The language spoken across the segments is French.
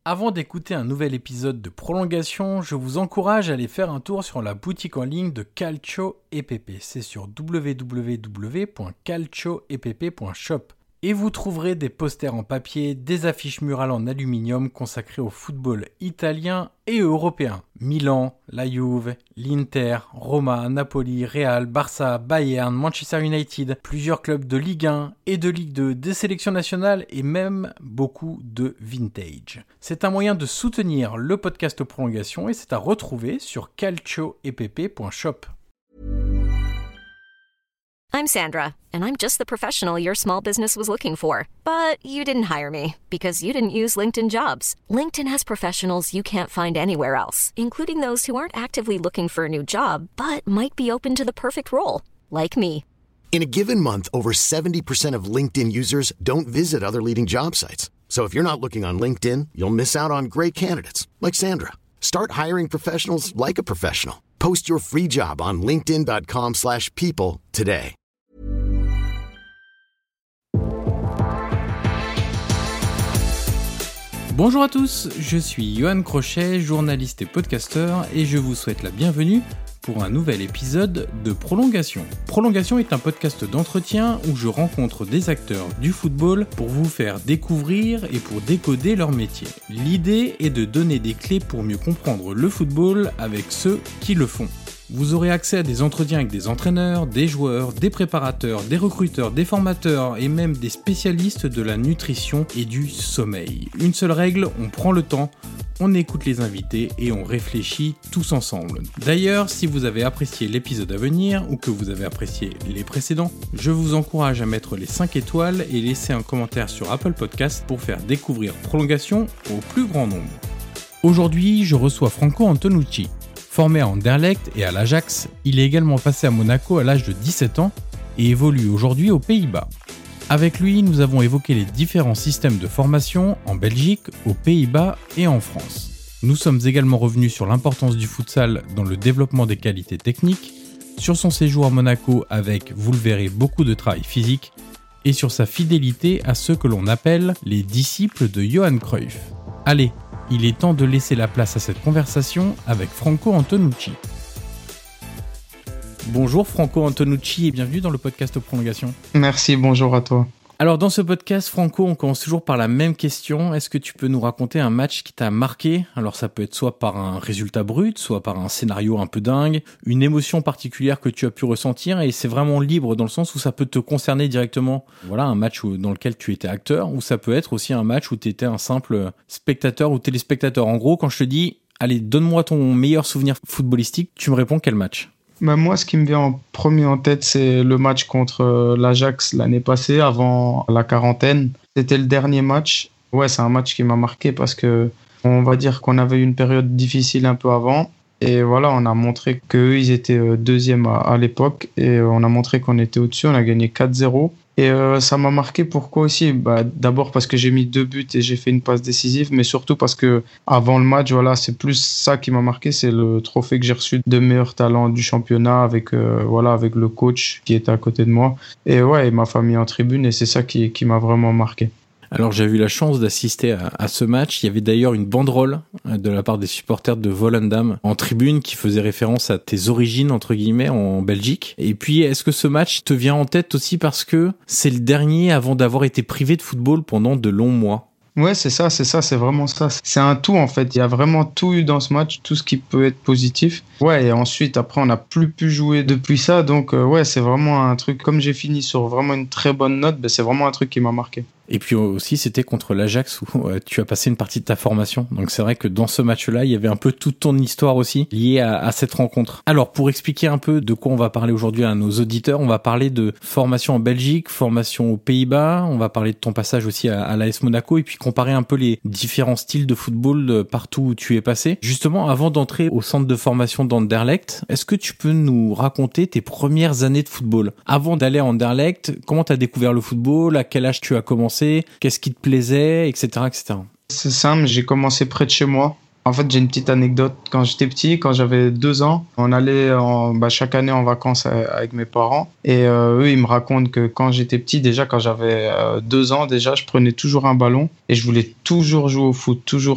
Avant d'écouter un nouvel épisode de Prolongation, je vous encourage à aller faire un tour sur la boutique en ligne de Calcio EPP. C'est sur www.calcioepp.shop. Et vous trouverez des posters en papier, des affiches murales en aluminium consacrées au football italien et européen. Milan, la Juve, l'Inter, Roma, Napoli, Real, Barça, Bayern, Manchester United, plusieurs clubs de Ligue 1 et de Ligue 2, des sélections nationales et même beaucoup de vintage. C'est un moyen de soutenir le podcast Prolongation et c'est à retrouver sur calcioepp.shop. I'm Sandra, and I'm just the professional your small business was looking for. But you didn't hire me, because you didn't use LinkedIn Jobs. LinkedIn has professionals you can't find anywhere else, including those who aren't actively looking for a new job, but might be open to the perfect role, like me. In a given month, over 70% of LinkedIn users don't visit other leading job sites. So if you're not looking on LinkedIn, you'll miss out on great candidates, like Sandra. Start hiring professionals like a professional. Post your free job on linkedin.com/people today. Bonjour à tous, je suis Johan Crochet, journaliste et podcasteur, et je vous souhaite la bienvenue pour un nouvel épisode de Prolongation. Prolongation est un podcast d'entretien où je rencontre des acteurs du football pour vous faire découvrir et pour décoder leur métier. L'idée est de donner des clés pour mieux comprendre le football avec ceux qui le font. Vous aurez accès à des entretiens avec des entraîneurs, des joueurs, des préparateurs, des recruteurs, des formateurs et même des spécialistes de la nutrition et du sommeil. Une seule règle, on prend le temps, on écoute les invités et on réfléchit tous ensemble. D'ailleurs, si vous avez apprécié l'épisode à venir ou que vous avez apprécié les précédents, je vous encourage à mettre les 5 étoiles et laisser un commentaire sur Apple Podcast pour faire découvrir Prolongation au plus grand nombre. Aujourd'hui, je reçois Franco Antonucci. Formé à Anderlecht et à l'Ajax, il est également passé à Monaco à l'âge de 17 ans et évolue aujourd'hui aux Pays-Bas. Avec lui, nous avons évoqué les différents systèmes de formation en Belgique, aux Pays-Bas et en France. Nous sommes également revenus sur l'importance du futsal dans le développement des qualités techniques, sur son séjour à Monaco avec, vous le verrez, beaucoup de travail physique, et sur sa fidélité à ceux que l'on appelle les disciples de Johan Cruyff. Allez, il est temps de laisser la place à cette conversation avec Franco Antonucci. Bonjour Franco Antonucci et bienvenue dans le podcast Prolongation. Merci, bonjour à toi. Alors dans ce podcast, Franco, on commence toujours par la même question. Est-ce que tu peux nous raconter un match qui t'a marqué ? Alors ça peut être soit par un résultat brut, soit par un scénario un peu dingue, une émotion particulière que tu as pu ressentir et c'est vraiment libre dans le sens où ça peut te concerner directement. Voilà, un match dans lequel tu étais acteur ou ça peut être aussi un match où tu étais un simple spectateur ou téléspectateur. En gros, quand je te dis, allez, donne-moi ton meilleur souvenir footballistique, tu me réponds quel match ? Moi, ce qui me vient en premier en tête, c'est le match contre l'Ajax l'année passée, avant la quarantaine. C'était le dernier match. Ouais, c'est un match qui m'a marqué parce que on va dire qu'on avait eu une période difficile un peu avant. Et voilà, on a montré qu'eux, ils étaient deuxième à l'époque. Et on a montré qu'on était au-dessus. On a gagné 4-0. Et ça m'a marqué, pourquoi aussi ? D'abord parce que j'ai mis 2 buts et j'ai fait une passe décisive, mais surtout parce que avant le match, voilà, c'est plus ça qui m'a marqué, c'est le trophée que j'ai reçu de meilleur talent du championnat avec le coach qui était à côté de moi. Et ouais, et ma famille en tribune, et c'est ça qui m'a vraiment marqué. Alors j'ai eu la chance d'assister à ce match. Il y avait d'ailleurs une banderole de la part des supporters de Volendam en tribune qui faisait référence à tes origines entre guillemets en Belgique. Et puis est-ce que ce match te vient en tête aussi parce que c'est le dernier avant d'avoir été privé de football pendant de longs mois ? Ouais, c'est vraiment ça. C'est un tout en fait. Il y a vraiment tout eu dans ce match, tout ce qui peut être positif. Ouais, et ensuite, après, on n'a plus pu jouer depuis ça. Donc, ouais, c'est vraiment un truc. Comme j'ai fini sur vraiment une très bonne note, c'est vraiment un truc qui m'a marqué. Et puis aussi, c'était contre l'Ajax où tu as passé une partie de ta formation. Donc c'est vrai que dans ce match-là, il y avait un peu toute ton histoire aussi liée à cette rencontre. Alors pour expliquer un peu de quoi on va parler aujourd'hui à nos auditeurs, on va parler de formation en Belgique, formation aux Pays-Bas, on va parler de ton passage aussi à l'AS Monaco et puis comparer un peu les différents styles de football partout où tu es passé. Justement, avant d'entrer au centre de formation d'Anderlecht, est-ce que tu peux nous raconter tes premières années de football ? Avant d'aller à Anderlecht, comment tu as découvert le football ? À quel âge tu as commencé ? Qu'est-ce qui te plaisait, etc., etc. C'est simple, j'ai commencé près de chez moi. En fait, j'ai une petite anecdote. Quand j'étais petit, quand j'avais 2 ans, on allait chaque année en vacances avec mes parents. Et eux, ils me racontent que quand j'étais petit, déjà quand j'avais 2 ans, déjà, je prenais toujours un ballon et je voulais toujours jouer au foot. Toujours.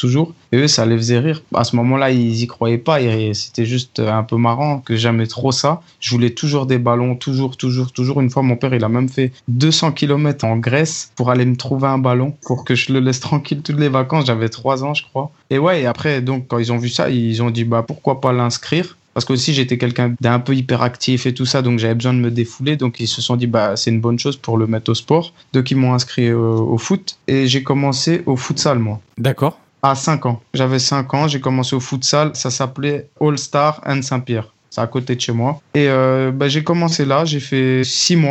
Et eux, ça les faisait rire. À ce moment-là, ils y croyaient pas. Et c'était juste un peu marrant que j'aimais trop ça. Je voulais toujours des ballons, toujours. Une fois, mon père, il a même fait 200 km en Grèce pour aller me trouver un ballon pour que je le laisse tranquille toutes les vacances. J'avais 3 ans, je crois. Et ouais, et après, donc, quand ils ont vu ça, ils ont dit, pourquoi pas l'inscrire? Parce que aussi, j'étais quelqu'un d'un peu hyperactif et tout ça, donc j'avais besoin de me défouler. Donc, ils se sont dit, c'est une bonne chose pour le mettre au sport. Donc, ils m'ont inscrit au foot. Et j'ai commencé au futsal, moi. D'accord. À 5 ans. J'avais 5 ans, j'ai commencé au futsal. Ça s'appelait All Star Anne-Saint-Pierre. C'est à côté de chez moi. Et j'ai commencé là, j'ai fait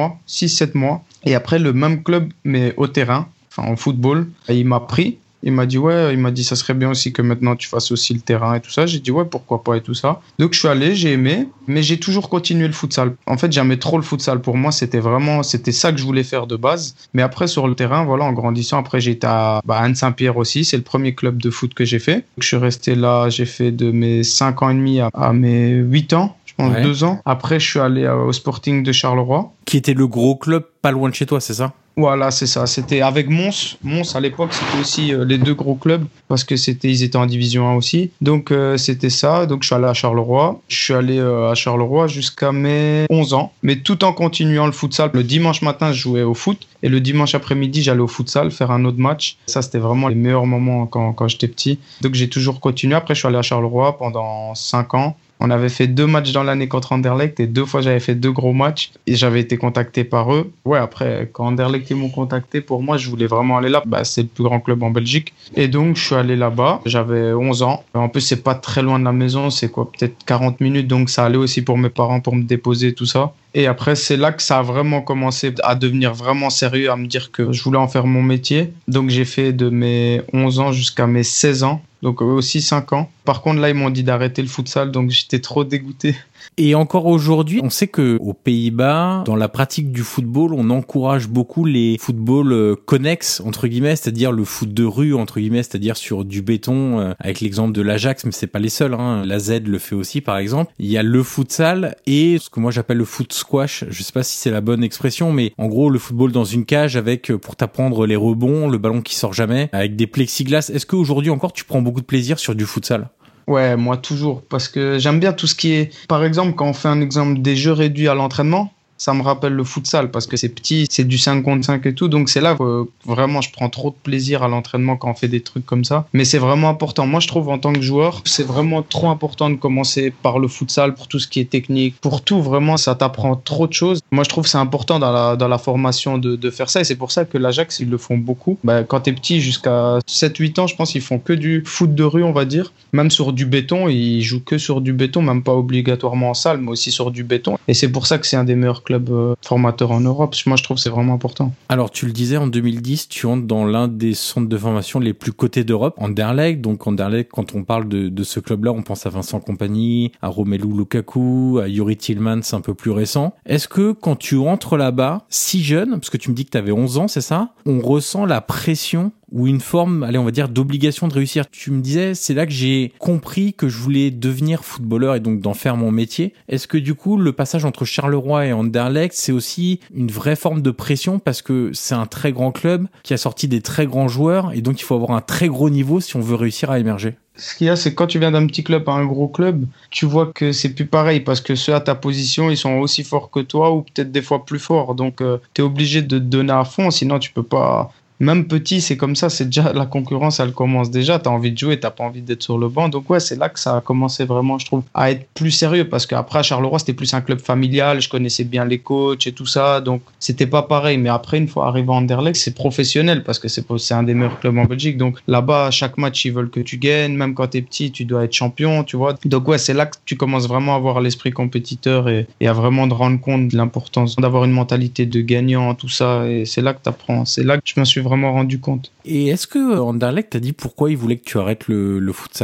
6-7 mois. Et après, le même club, mais au terrain, en football, il m'a pris. Il m'a dit ça serait bien aussi que maintenant tu fasses aussi le terrain et tout ça. J'ai dit ouais, pourquoi pas et tout ça. Donc je suis allé, j'ai aimé, mais j'ai toujours continué le futsal. En fait, j'aimais trop le futsal. Pour moi, c'était ça que je voulais faire de base. Mais après, sur le terrain, voilà, en grandissant, après j'ai été à Anne-Saint-Pierre aussi. C'est le premier club de foot que j'ai fait. Donc, je suis resté là, j'ai fait de mes 5 ans et demi à mes 8 ans. Je pense 2 ans. Après, je suis allé au Sporting de Charleroi. Qui était le gros club pas loin de chez toi, c'est ça? Voilà, c'est ça. C'était avec Mons. Mons, à l'époque, c'était aussi les 2 gros clubs parce que ils étaient en division 1 aussi. Donc, c'était ça. Donc, je suis allé à Charleroi. Je suis allé à Charleroi jusqu'à mes 11 ans, mais tout en continuant le futsal. Le dimanche matin, je jouais au foot et le dimanche après-midi, j'allais au futsal faire un autre match. Ça, c'était vraiment les meilleurs moments quand j'étais petit. Donc, j'ai toujours continué. Après, je suis allé à Charleroi pendant 5 ans. On avait fait 2 matchs dans l'année contre Anderlecht et 2 fois j'avais fait 2 gros matchs et j'avais été contacté par eux. Ouais, après, quand Anderlecht ils m'ont contacté, pour moi, je voulais vraiment aller là. C'est le plus grand club en Belgique. Et donc, je suis allé là-bas. J'avais 11 ans. En plus, c'est pas très loin de la maison. C'est quoi, peut-être 40 minutes. Donc, ça allait aussi pour mes parents pour me déposer, tout ça. Et après, c'est là que ça a vraiment commencé à devenir vraiment sérieux, à me dire que je voulais en faire mon métier. Donc, j'ai fait de mes 11 ans jusqu'à mes 16 ans. Donc aussi 5 ans. Par contre, là, ils m'ont dit d'arrêter le futsal, donc j'étais trop dégoûté. Et encore aujourd'hui, on sait que aux Pays-Bas, dans la pratique du football, on encourage beaucoup les footballs connexes, entre guillemets, c'est-à-dire le foot de rue, entre guillemets, c'est-à-dire sur du béton, avec l'exemple de l'Ajax, mais c'est pas les seuls, hein. La Z le fait aussi, par exemple. Il y a le futsal et ce que moi j'appelle le foot squash. Je sais pas si c'est la bonne expression, mais en gros, le football dans une cage avec, pour t'apprendre les rebonds, le ballon qui sort jamais, avec des plexiglas. Est-ce qu'aujourd'hui encore, tu prends beaucoup de plaisir sur du futsal? Ouais, moi toujours, parce que j'aime bien tout ce qui est... Par exemple, quand on fait un exemple des jeux réduits à l'entraînement, ça me rappelle le futsal parce que c'est petit, c'est du 5 contre 5 et tout. Donc c'est là que vraiment je prends trop de plaisir à l'entraînement quand on fait des trucs comme ça. Mais c'est vraiment important. Moi je trouve en tant que joueur, c'est vraiment trop important de commencer par le futsal pour tout ce qui est technique. Pour tout, vraiment, ça t'apprend trop de choses. Moi je trouve que c'est important dans la formation de faire ça. Et c'est pour ça que l'Ajax, ils le font beaucoup. Quand t'es petit, jusqu'à 7-8 ans, je pense qu'ils font que du foot de rue, on va dire. Même sur du béton, ils jouent que sur du béton, même pas obligatoirement en salle, mais aussi sur du béton. Et c'est pour ça que c'est un des meilleurs club formateur en Europe. Moi, je trouve que c'est vraiment important. Alors, tu le disais, en 2010, tu entres dans l'un des centres de formation les plus cotés d'Europe, Anderlecht. Donc, Anderlecht, quand on parle de ce club-là, on pense à Vincent Kompany, à Romelu Lukaku, à Yuri Tillmans, un peu plus récent. Est-ce que quand tu rentres là-bas, si jeune, parce que tu me dis que tu avais 11 ans, c'est ça, on ressent la pression ou une forme, allez, on va dire, d'obligation de réussir? Tu me disais, c'est là que j'ai compris que je voulais devenir footballeur et donc d'en faire mon métier. Est-ce que du coup, le passage entre Charleroi et Anderlecht, c'est aussi une vraie forme de pression parce que c'est un très grand club qui a sorti des très grands joueurs et donc il faut avoir un très gros niveau si on veut réussir à émerger? Ce qu'il y a, c'est que quand tu viens d'un petit club à un gros club, tu vois que c'est plus pareil parce que ceux à ta position, ils sont aussi forts que toi ou peut-être des fois plus forts. Donc, tu es obligé de te donner à fond, sinon tu peux pas... Même petit, c'est comme ça, c'est déjà la concurrence, elle commence déjà. T'as envie de jouer, t'as pas envie d'être sur le banc. Donc ouais, c'est là que ça a commencé vraiment, je trouve, à être plus sérieux parce qu'après à Charleroi, c'était plus un club familial. Je connaissais bien les coachs et tout ça, donc c'était pas pareil. Mais après, une fois arrivé à Anderlecht, c'est professionnel parce que c'est un des meilleurs clubs en Belgique. Donc là-bas, à chaque match, ils veulent que tu gagnes. Même quand t'es petit, tu dois être champion, tu vois. Donc ouais, c'est là que tu commences vraiment à avoir l'esprit compétiteur et à vraiment te rendre compte de l'importance d'avoir une mentalité de gagnant, tout ça. Et c'est là que t'apprends. C'est là que je me suis vraiment rendu compte. Et est-ce que Anderlecht t'a dit pourquoi il voulait que tu arrêtes le futsal?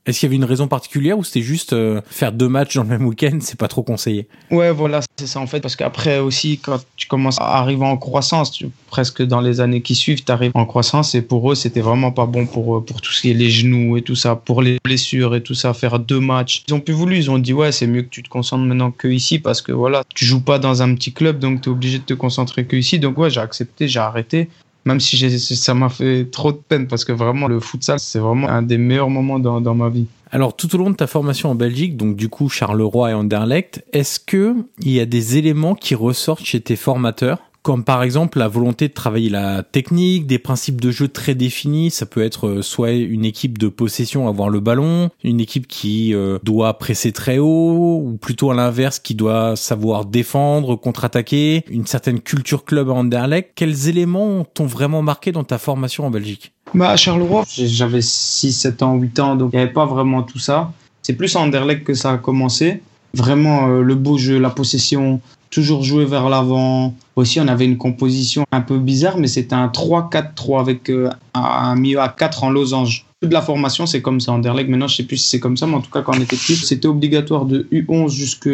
Est-ce qu'il y avait une raison particulière ou c'était juste faire 2 matchs dans le même week-end, c'est pas trop conseillé? Ouais, voilà, c'est ça en fait, parce qu'après aussi, quand tu commences à arriver en croissance, presque dans les années qui suivent, tu arrives en croissance et pour eux, c'était vraiment pas bon pour tout ce qui est les genoux et tout ça, pour les blessures et tout ça, faire 2 matchs. Ils ont plus voulu, ils ont dit ouais, c'est mieux que tu te concentres maintenant que ici parce que voilà, tu joues pas dans un petit club, donc tu es obligé de te concentrer que ici. Donc ouais, j'ai accepté, j'ai arrêté. Même si ça m'a fait trop de peine parce que vraiment le futsal, c'est vraiment un des meilleurs moments dans ma vie. Alors, tout au long de ta formation en Belgique, donc du coup Charleroi et Anderlecht, est-ce que il y a des éléments qui ressortent chez tes formateurs? Comme par exemple la volonté de travailler la technique, des principes de jeu très définis. Ça peut être soit une équipe de possession, avoir le ballon, une équipe qui doit presser très haut, ou plutôt à l'inverse, qui doit savoir défendre, contre-attaquer, une certaine culture club à Anderlecht. Quels éléments t'ont vraiment marqué dans ta formation en Belgique? À Charleroi, j'avais 6, 7 ans, 8 ans, donc il n'y avait pas vraiment tout ça. C'est plus à Anderlecht que ça a commencé. Vraiment, le beau jeu, la possession, toujours jouer vers l'avant. Aussi, on avait une composition un peu bizarre, mais c'était un 3-4-3 avec un milieu à 4 en losange. Toute la formation, c'est comme ça. Anderlecht, maintenant, je ne sais plus si c'est comme ça, mais en tout cas, quand on était petit, c'était obligatoire de U11 jusqu'à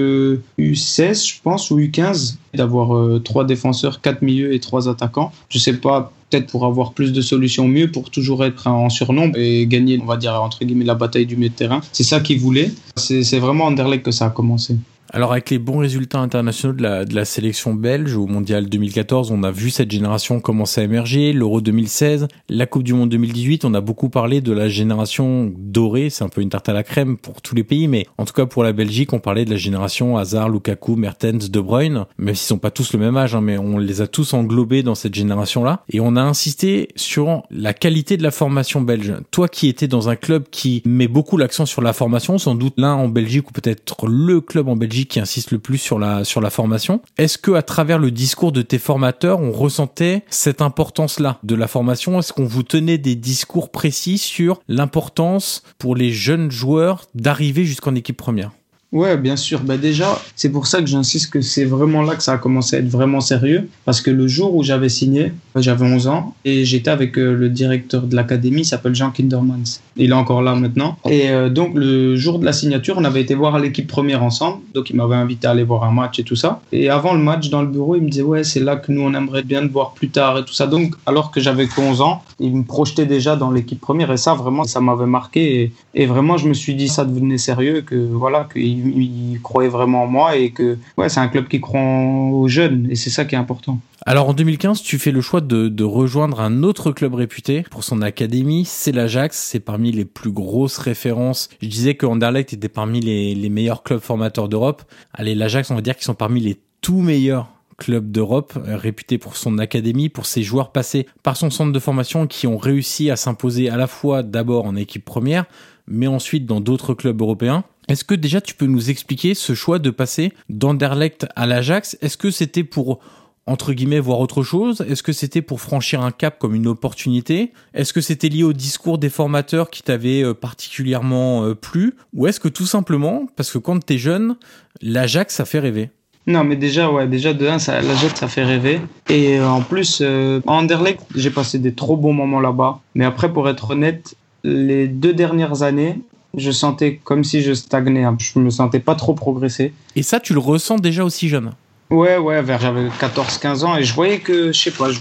U16, je pense, ou U15, d'avoir 3 défenseurs, 4 milieux et 3 attaquants. Je ne sais pas, peut-être pour avoir plus de solutions mieux, pour toujours être en surnombre et gagner, on va dire, entre guillemets, la bataille du milieu de terrain. C'est ça qu'ils voulaient. C'est vraiment Anderlecht que ça a commencé. Alors avec les bons résultats internationaux de la sélection belge au Mondial 2014, on a vu cette génération commencer à émerger, l'Euro 2016, la Coupe du Monde 2018, on a beaucoup parlé de la génération dorée, c'est un peu une tarte à la crème pour tous les pays, mais en tout cas pour la Belgique, on parlait de la génération Hazard, Lukaku, Mertens, De Bruyne, même s'ils sont pas tous le même âge, mais on les a tous englobés dans cette génération-là, et on a insisté sur la qualité de la formation belge. Toi qui étais dans un club qui met beaucoup l'accent sur la formation, sans doute l'un en Belgique ou peut-être le club en Belgique qui insiste le plus sur la formation. Est-ce que à travers le discours de tes formateurs, on ressentait cette importance-là de la formation? Est-ce qu'on vous tenait des discours précis sur l'importance pour les jeunes joueurs d'arriver jusqu'en équipe première? Ouais, bien sûr. Déjà, c'est pour ça que j'insiste que c'est vraiment là que ça a commencé à être vraiment sérieux. Parce que le jour où j'avais signé, j'avais 11 ans et j'étais avec le directeur de l'académie, il s'appelle Jean Kindermans. Il est encore là maintenant. Et donc, le jour de la signature, on avait été voir l'équipe première ensemble. Donc, il m'avait invité à aller voir un match et tout ça. Et avant le match, dans le bureau, il me disait « Ouais, c'est là que nous, on aimerait bien te voir plus tard et tout ça. » Donc, alors que j'avais que 11 ans, il me projetait déjà dans l'équipe première. Et ça, vraiment, ça m'avait marqué. Et vraiment, je me suis dit, ça devenait sérieux, que voilà, qu'il croyait vraiment en moi et que ouais, c'est un club qui croit aux jeunes. Et c'est ça qui est important. Alors en 2015, tu fais le choix de rejoindre un autre club réputé pour son académie, c'est l'Ajax, c'est parmi les plus grosses références. Je disais que Anderlecht était parmi les meilleurs clubs formateurs d'Europe. Allez, l'Ajax, on va dire qu'ils sont parmi les tout meilleurs clubs d'Europe, réputé pour son académie, pour ses joueurs passés par son centre de formation qui ont réussi à s'imposer à la fois d'abord en équipe première, mais ensuite dans d'autres clubs européens. Est-ce que déjà tu peux nous expliquer ce choix de passer d'Anderlecht à l'Ajax? Est-ce que c'était pour, entre guillemets, voir autre chose? Est-ce que c'était pour franchir un cap comme une opportunité? Est-ce que c'était lié au discours des formateurs qui t'avaient particulièrement plu? Ou est-ce que tout simplement, parce que quand t'es jeune, l'Ajax, ça fait rêver? Non, mais déjà de 1, l'Ajax, ça fait rêver. Et en plus, à Anderlecht, j'ai passé des trop bons moments là-bas. Mais après, pour être honnête, les 2 dernières années, je sentais comme si je stagnais. Je me sentais pas trop progresser. Et ça, tu le ressens déjà aussi jeune? Ouais, j'avais 14-15 ans et je voyais que,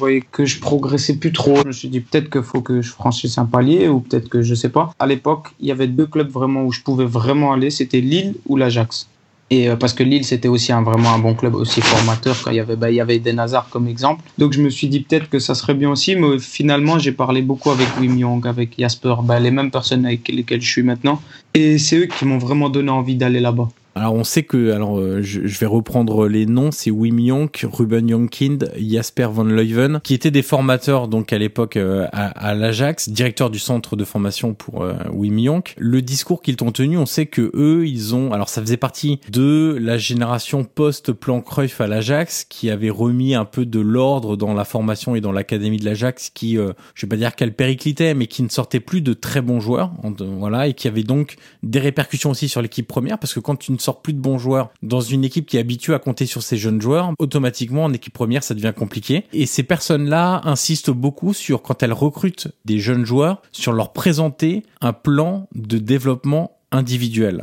je progressais plus trop. Je me suis dit peut-être qu'il faut que je franchisse un palier ou peut-être que je sais pas. À l'époque, il y avait 2 clubs vraiment où je pouvais vraiment aller, c'était Lille ou l'Ajax. Et parce que Lille, c'était aussi vraiment un bon club, aussi formateur, quand il y avait Eden Hazard comme exemple. Donc je me suis dit peut-être que ça serait bien aussi, mais finalement j'ai parlé beaucoup avec Wim Jonk, avec Jasper, les mêmes personnes avec lesquelles je suis maintenant. Et c'est eux qui m'ont vraiment donné envie d'aller là-bas. Alors on sait que, je vais reprendre les noms, c'est Wim Jonk, Ruben Jonkind, Jasper van Leuven, qui étaient des formateurs donc à l'époque à l'Ajax, directeur du centre de formation pour Wim Jonk. Le discours qu'ils t'ont tenu, on sait que eux, alors ça faisait partie de la génération post-plan Cruyff à l'Ajax, qui avait remis un peu de l'ordre dans la formation et dans l'académie de l'Ajax, qui, je vais pas dire qu'elle périclitait, mais qui ne sortait plus de très bons joueurs, voilà, et qui avait donc des répercussions aussi sur l'équipe première, parce que quand tu ne sort plus de bons joueurs dans une équipe qui est habituée à compter sur ses jeunes joueurs, automatiquement en équipe première ça devient compliqué. Et ces personnes-là insistent beaucoup sur, quand elles recrutent des jeunes joueurs, sur leur présenter un plan de développement individuel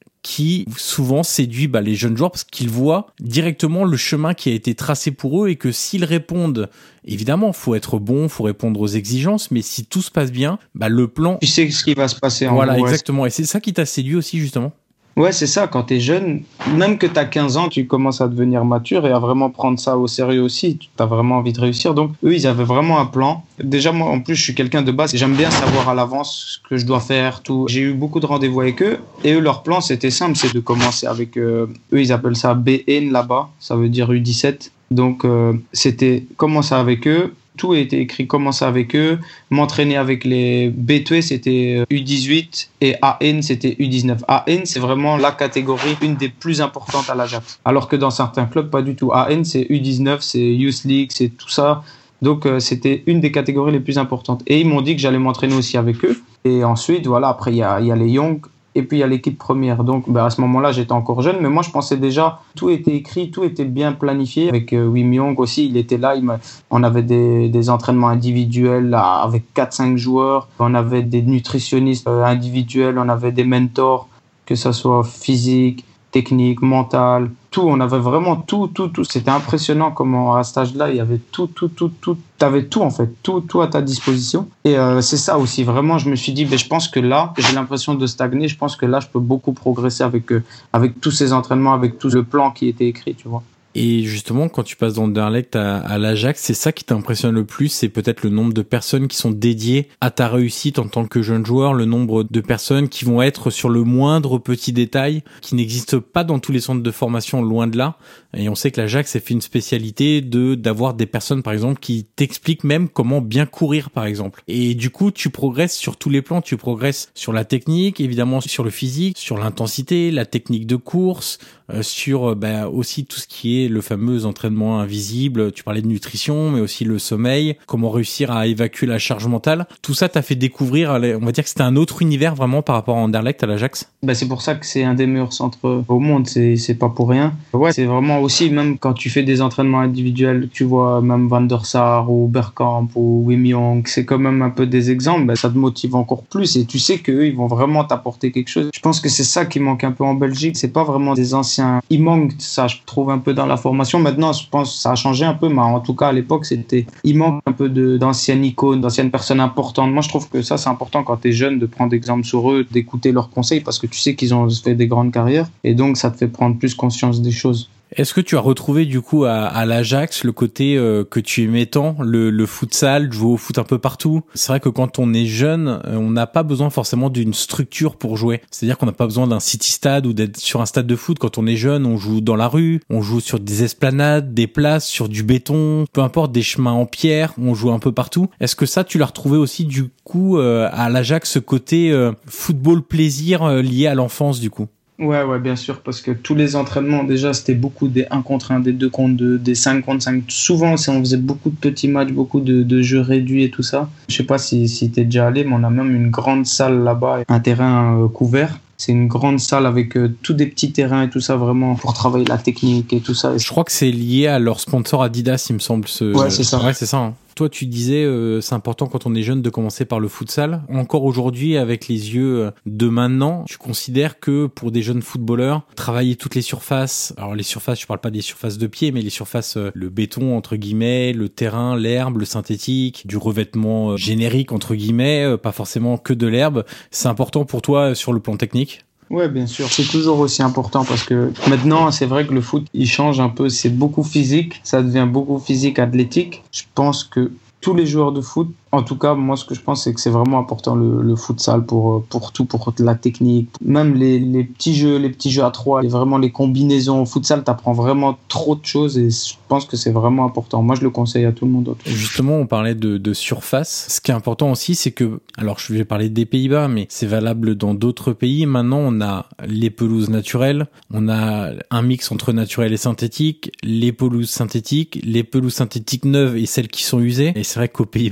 qui souvent séduit les jeunes joueurs parce qu'ils voient directement le chemin qui a été tracé pour eux et que s'ils répondent, évidemment, faut être bon, faut répondre aux exigences, mais si tout se passe bien, le plan... Tu sais ce qui va se passer. Voilà, exactement. Et c'est ça qui t'a séduit aussi, justement. Ouais, c'est ça. Quand t'es jeune, même que t'as 15 ans, tu commences à devenir mature et à vraiment prendre ça au sérieux aussi. T'as vraiment envie de réussir. Donc, eux, ils avaient vraiment un plan. Déjà, moi, en plus, je suis quelqu'un de base. J'aime bien savoir à l'avance ce que je dois faire, tout. J'ai eu beaucoup de rendez-vous avec eux. Et eux, leur plan, c'était simple. C'est de commencer avec... eux, ils appellent ça BN là-bas. Ça veut dire U17. Donc, c'était commencer avec eux. Tout a été écrit, commencer avec eux, m'entraîner avec les B2, c'était U18 et AN, c'était U19. AN, c'est vraiment la catégorie, une des plus importantes à l'Ajax. Alors que dans certains clubs, pas du tout. AN, c'est U19, c'est Youth League, c'est tout ça. Donc, c'était une des catégories les plus importantes. Et ils m'ont dit que j'allais m'entraîner aussi avec eux. Et ensuite, voilà, après, il y a les Young. Et puis il y a l'équipe première. Donc à ce moment-là, j'étais encore jeune, mais moi je pensais déjà, tout était écrit, tout était bien planifié. Avec Wim Jong aussi, il était là. On avait des entraînements individuels avec 4-5 joueurs. On avait des nutritionnistes individuels, on avait des mentors, que ce soit physique, technique, mental, tout. On avait vraiment tout. C'était impressionnant comment à cet âge-là, il y avait tout. T'avais tout en fait, tout à ta disposition. Et c'est ça aussi, vraiment, je me suis dit, je pense que là, j'ai l'impression de stagner. Je pense que là, je peux beaucoup progresser avec tous ces entraînements, avec tout le plan qui était écrit, tu vois. Et justement, quand tu passes d'Anderlecht à l'Ajax, c'est ça qui t'impressionne le plus, c'est peut-être le nombre de personnes qui sont dédiées à ta réussite en tant que jeune joueur, le nombre de personnes qui vont être sur le moindre petit détail, qui n'existe pas dans tous les centres de formation, loin de là. Et on sait que l'Ajax a fait une spécialité d'avoir des personnes, par exemple, qui t'expliquent même comment bien courir, par exemple. Et du coup, tu progresses sur tous les plans, tu progresses sur la technique, évidemment sur le physique, sur l'intensité, la technique de course, sur aussi tout ce qui est le fameux entraînement invisible. Tu parlais de nutrition, mais aussi le sommeil, comment réussir à évacuer la charge mentale. Tout ça t'a fait découvrir, on va dire que c'était un autre univers vraiment par rapport à Anderlecht, à l'Ajax. C'est pour ça que c'est un des meilleurs centres au monde, c'est pas pour rien. Ouais, c'est vraiment aussi, même quand tu fais des entraînements individuels, tu vois même Van der Sar ou Bergkamp ou Wim Jong, c'est quand même un peu des exemples, ça te motive encore plus et tu sais qu'eux, ils vont vraiment t'apporter quelque chose. Je pense que c'est ça qui manque un peu en Belgique, c'est pas vraiment des anciens. Il manque ça, je trouve, un peu dans la formation. Maintenant, je pense que ça a changé un peu, mais en tout cas, à l'époque, il manque un peu d'anciennes icônes, d'anciennes personnes importantes. Moi, je trouve que ça, c'est important quand t'es jeune de prendre exemple sur eux, d'écouter leurs conseils parce que tu sais qu'ils ont fait des grandes carrières et donc ça te fait prendre plus conscience des choses. Est-ce que tu as retrouvé du coup à l'Ajax le côté que tu aimais tant, le futsal, jouer au foot un peu partout? C'est vrai que quand on est jeune, on n'a pas besoin forcément d'une structure pour jouer. C'est-à-dire qu'on n'a pas besoin d'un city stade ou d'être sur un stade de foot. Quand on est jeune, on joue dans la rue, on joue sur des esplanades, des places, sur du béton, peu importe, des chemins en pierre, on joue un peu partout. Est-ce que ça, tu l'as retrouvé aussi du coup à l'Ajax, ce côté football plaisir lié à l'enfance du coup? Ouais, bien sûr, parce que tous les entraînements, déjà, c'était beaucoup des 1 contre 1, des 2 contre 2, des 5 contre 5. Souvent, on faisait beaucoup de petits matchs, beaucoup de jeux réduits et tout ça. Je sais pas si t'es déjà allé, mais on a même une grande salle là-bas, un terrain couvert. C'est une grande salle avec tous des petits terrains et tout ça, vraiment, pour travailler la technique et tout ça. Je crois que c'est lié à leur sponsor Adidas, il me semble. Ouais, c'est ça. Ouais, c'est ça. Hein. Toi, tu disais, c'est important quand on est jeune de commencer par le futsal. Encore aujourd'hui, avec les yeux de maintenant, tu considères que pour des jeunes footballeurs, travailler toutes les surfaces, alors les surfaces, je parle pas des surfaces de pied, mais les surfaces, le béton, entre guillemets, le terrain, l'herbe, le synthétique, du revêtement générique, entre guillemets, pas forcément que de l'herbe, c'est important pour toi sur le plan technique? Ouais, bien sûr. C'est toujours aussi important parce que maintenant, c'est vrai que le foot, il change un peu. C'est beaucoup physique. Ça devient beaucoup physique, athlétique. Je pense que tous les joueurs de foot, en tout cas, moi, ce que je pense, c'est que c'est vraiment important le futsal pour tout, pour la technique. Même les petits jeux à 3, et vraiment les combinaisons. Au futsal, t'apprends vraiment trop de choses et je pense que c'est vraiment important. Moi, je le conseille à tout le monde. Justement, on parlait de surface. Ce qui est important aussi, c'est que, alors je vais parler des Pays-Bas, mais c'est valable dans d'autres pays. Maintenant, on a les pelouses naturelles, on a un mix entre naturel et synthétique, les pelouses synthétiques neuves et celles qui sont usées. Et c'est vrai qu'aux Pays-Bas, il y a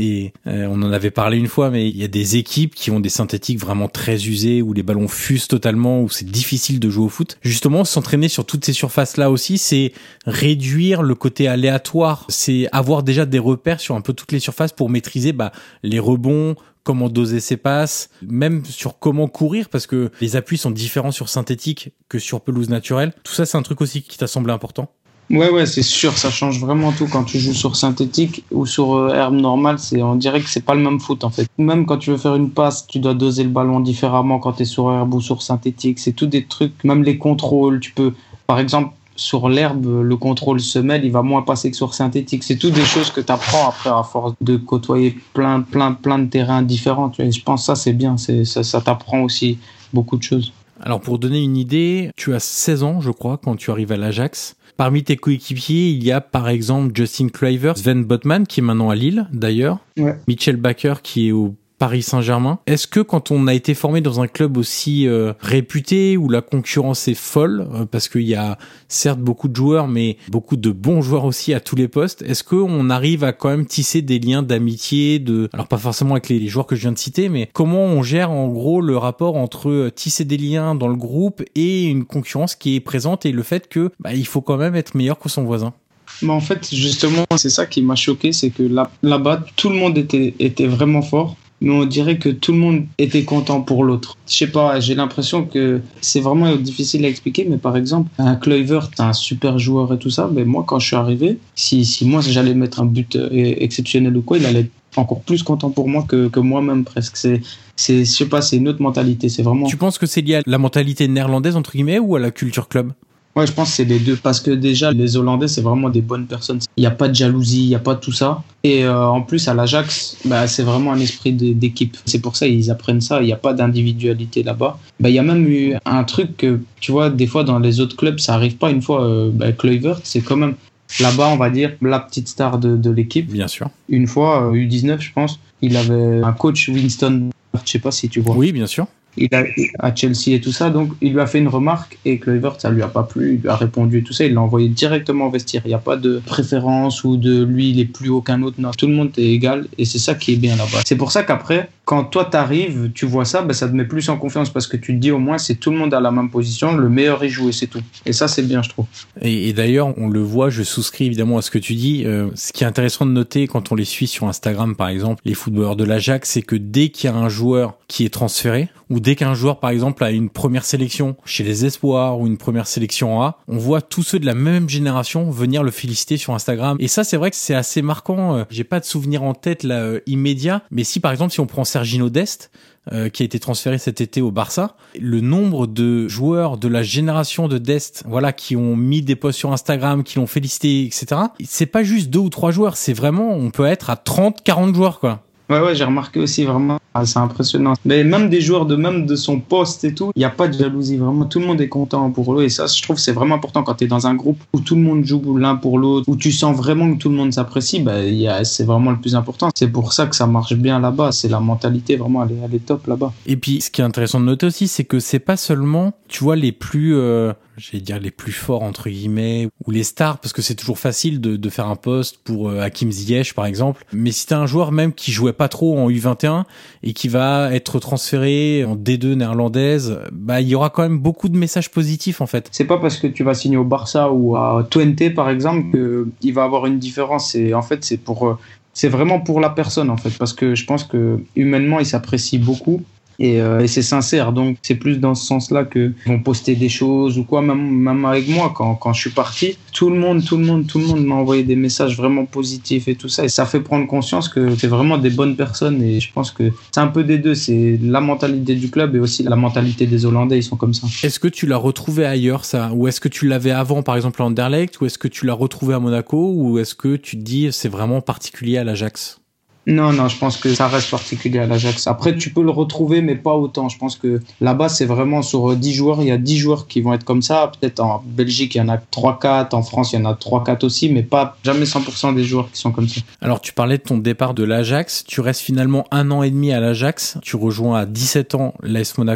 on en avait parlé une fois, mais il y a des équipes qui ont des synthétiques vraiment très usés, où les ballons fusent totalement, où c'est difficile de jouer au foot. Justement, s'entraîner sur toutes ces surfaces-là aussi, c'est réduire le côté aléatoire. C'est avoir déjà des repères sur un peu toutes les surfaces pour maîtriser les rebonds, comment doser ses passes, même sur comment courir, parce que les appuis sont différents sur synthétique que sur pelouse naturelle. Tout ça, c'est un truc aussi qui t'a semblé important? Ouais, c'est sûr, ça change vraiment tout quand tu joues sur synthétique ou sur herbe normale. On dirait que c'est pas le même foot en fait. Même quand tu veux faire une passe, tu dois doser le ballon différemment quand tu es sur herbe ou sur synthétique. C'est tout des trucs, même les contrôles. Tu peux, par exemple, sur l'herbe, le contrôle semelle, il va moins passer que sur synthétique. C'est tout des choses que tu apprends après à force de côtoyer plein de terrains différents. Et je pense que ça, c'est bien. Ça t'apprend aussi beaucoup de choses. Alors, pour donner une idée, tu as 16 ans, je crois, quand tu arrives à l'Ajax. Parmi tes coéquipiers, il y a par exemple Justin Kluivert, Sven Botman, qui est maintenant à Lille, d'ailleurs. Ouais. Michel Bakker, qui est au Paris Saint-Germain. Est-ce que quand on a été formé dans un club aussi réputé, où la concurrence est folle, parce qu'il y a certes beaucoup de joueurs, mais beaucoup de bons joueurs aussi à tous les postes, est-ce qu'on arrive à quand même tisser des liens d'amitié, alors pas forcément avec les joueurs que je viens de citer, mais comment on gère en gros le rapport entre tisser des liens dans le groupe et une concurrence qui est présente, et le fait que il faut quand même être meilleur que son voisin? Mais en fait, justement, c'est ça qui m'a choqué, c'est que là-bas, tout le monde était vraiment fort. Mais on dirait que tout le monde était content pour l'autre. Je sais pas, j'ai l'impression que c'est vraiment difficile à expliquer, mais par exemple, un Kluivert, c'est un super joueur et tout ça, mais moi, quand je suis arrivé, si moi j'allais mettre un but exceptionnel ou quoi, il allait être encore plus content pour moi que moi-même presque. Je sais pas, c'est une autre mentalité. C'est vraiment... Tu penses que c'est lié à la mentalité néerlandaise, entre guillemets, ou à la culture club? Ouais, je pense que c'est les deux, parce que déjà, les Hollandais, c'est vraiment des bonnes personnes. Il n'y a pas de jalousie, il n'y a pas tout ça. Et en plus, à l'Ajax, c'est vraiment un esprit d'équipe. C'est pour ça qu'ils apprennent ça, il n'y a pas d'individualité là-bas. Il y a même eu un truc que, tu vois, des fois, dans les autres clubs, ça n'arrive pas. Une fois, Kluivert, c'est quand même, là-bas, on va dire, la petite star de l'équipe. Bien sûr. Une fois, U19, je pense, il avait un coach, Winston, je ne sais pas si tu vois. Oui, bien sûr. Il a à Chelsea et tout ça, donc il lui a fait une remarque et Kluivert, ça lui a pas plu, il lui a répondu et tout ça, il l'a envoyé directement au vestiaire. Il n'y a pas de préférence ou de lui il est plus haut qu'un autre, non, tout le monde est égal et c'est ça qui est bien là-bas. C'est pour ça qu'après, quand toi t'arrives, tu vois ça, ça te met plus en confiance parce que tu te dis au moins c'est tout le monde à la même position, le meilleur est joué, c'est tout. Et ça c'est bien, je trouve. Et d'ailleurs, on le voit, je souscris évidemment à ce que tu dis. Ce qui est intéressant de noter quand on les suit sur Instagram par exemple, les footballeurs de l'Ajax, c'est que dès qu'il y a un joueur qui est transféré, ou dès qu'un joueur, par exemple, a une première sélection chez les Espoirs ou une première sélection A, on voit tous ceux de la même génération venir le féliciter sur Instagram. Et ça, c'est vrai que c'est assez marquant. J'ai pas de souvenir en tête là immédiat, mais si par exemple, si on prend Serginho Dest, qui a été transféré cet été au Barça, le nombre de joueurs de la génération de Dest, qui ont mis des posts sur Instagram, qui l'ont félicité, etc. C'est pas juste 2 ou 3 joueurs, c'est vraiment, on peut être à 30, 40 joueurs, quoi. Ouais, j'ai remarqué aussi vraiment, c'est impressionnant. Mais même des joueurs même de son poste et tout, il n'y a pas de jalousie, vraiment, tout le monde est content pour eux et ça, je trouve, c'est vraiment important quand tu es dans un groupe où tout le monde joue l'un pour l'autre, où tu sens vraiment que tout le monde s'apprécie, c'est vraiment le plus important. C'est pour ça que ça marche bien là-bas, c'est la mentalité, vraiment, elle est top là-bas. Et puis, ce qui est intéressant de noter aussi, c'est que c'est pas seulement, tu vois, les plus... j'allais dire les plus forts entre guillemets ou les stars, parce que c'est toujours facile de faire un post pour Hakim Ziyech par exemple, mais si t'as un joueur même qui jouait pas trop en U21 et qui va être transféré en D2 néerlandaise, il y aura quand même beaucoup de messages positifs en fait. C'est pas parce que tu vas signer au Barça ou à Twente par exemple que il va avoir une différence, et en fait c'est vraiment pour la personne en fait, parce que je pense que humainement il s'apprécie beaucoup. Et c'est sincère, donc c'est plus dans ce sens-là que vont poster des choses ou quoi. Même avec moi, quand je suis parti, tout le monde m'a envoyé des messages vraiment positifs et tout ça, et ça fait prendre conscience que c'est vraiment des bonnes personnes. Et je pense que c'est un peu des deux, c'est la mentalité du club et aussi la mentalité des Hollandais, ils sont comme ça. Est-ce que tu l'as retrouvé ailleurs ça, ou est-ce que tu l'avais avant par exemple à Anderlecht, ou est-ce que tu l'as retrouvé à Monaco, ou est-ce que tu te dis c'est vraiment particulier à l'Ajax? Non, je pense que ça reste particulier à l'Ajax. Après, tu peux le retrouver, mais pas autant. Je pense que là-bas, c'est vraiment sur 10 joueurs, il y a 10 joueurs qui vont être comme ça. Peut-être en Belgique, il y en a 3-4. En France, il y en a 3-4 aussi, mais pas jamais 100% des joueurs qui sont comme ça. Alors, tu parlais de ton départ de l'Ajax. Tu restes finalement 1 an et demi à l'Ajax. Tu rejoins à 17 ans l'AS Monaco.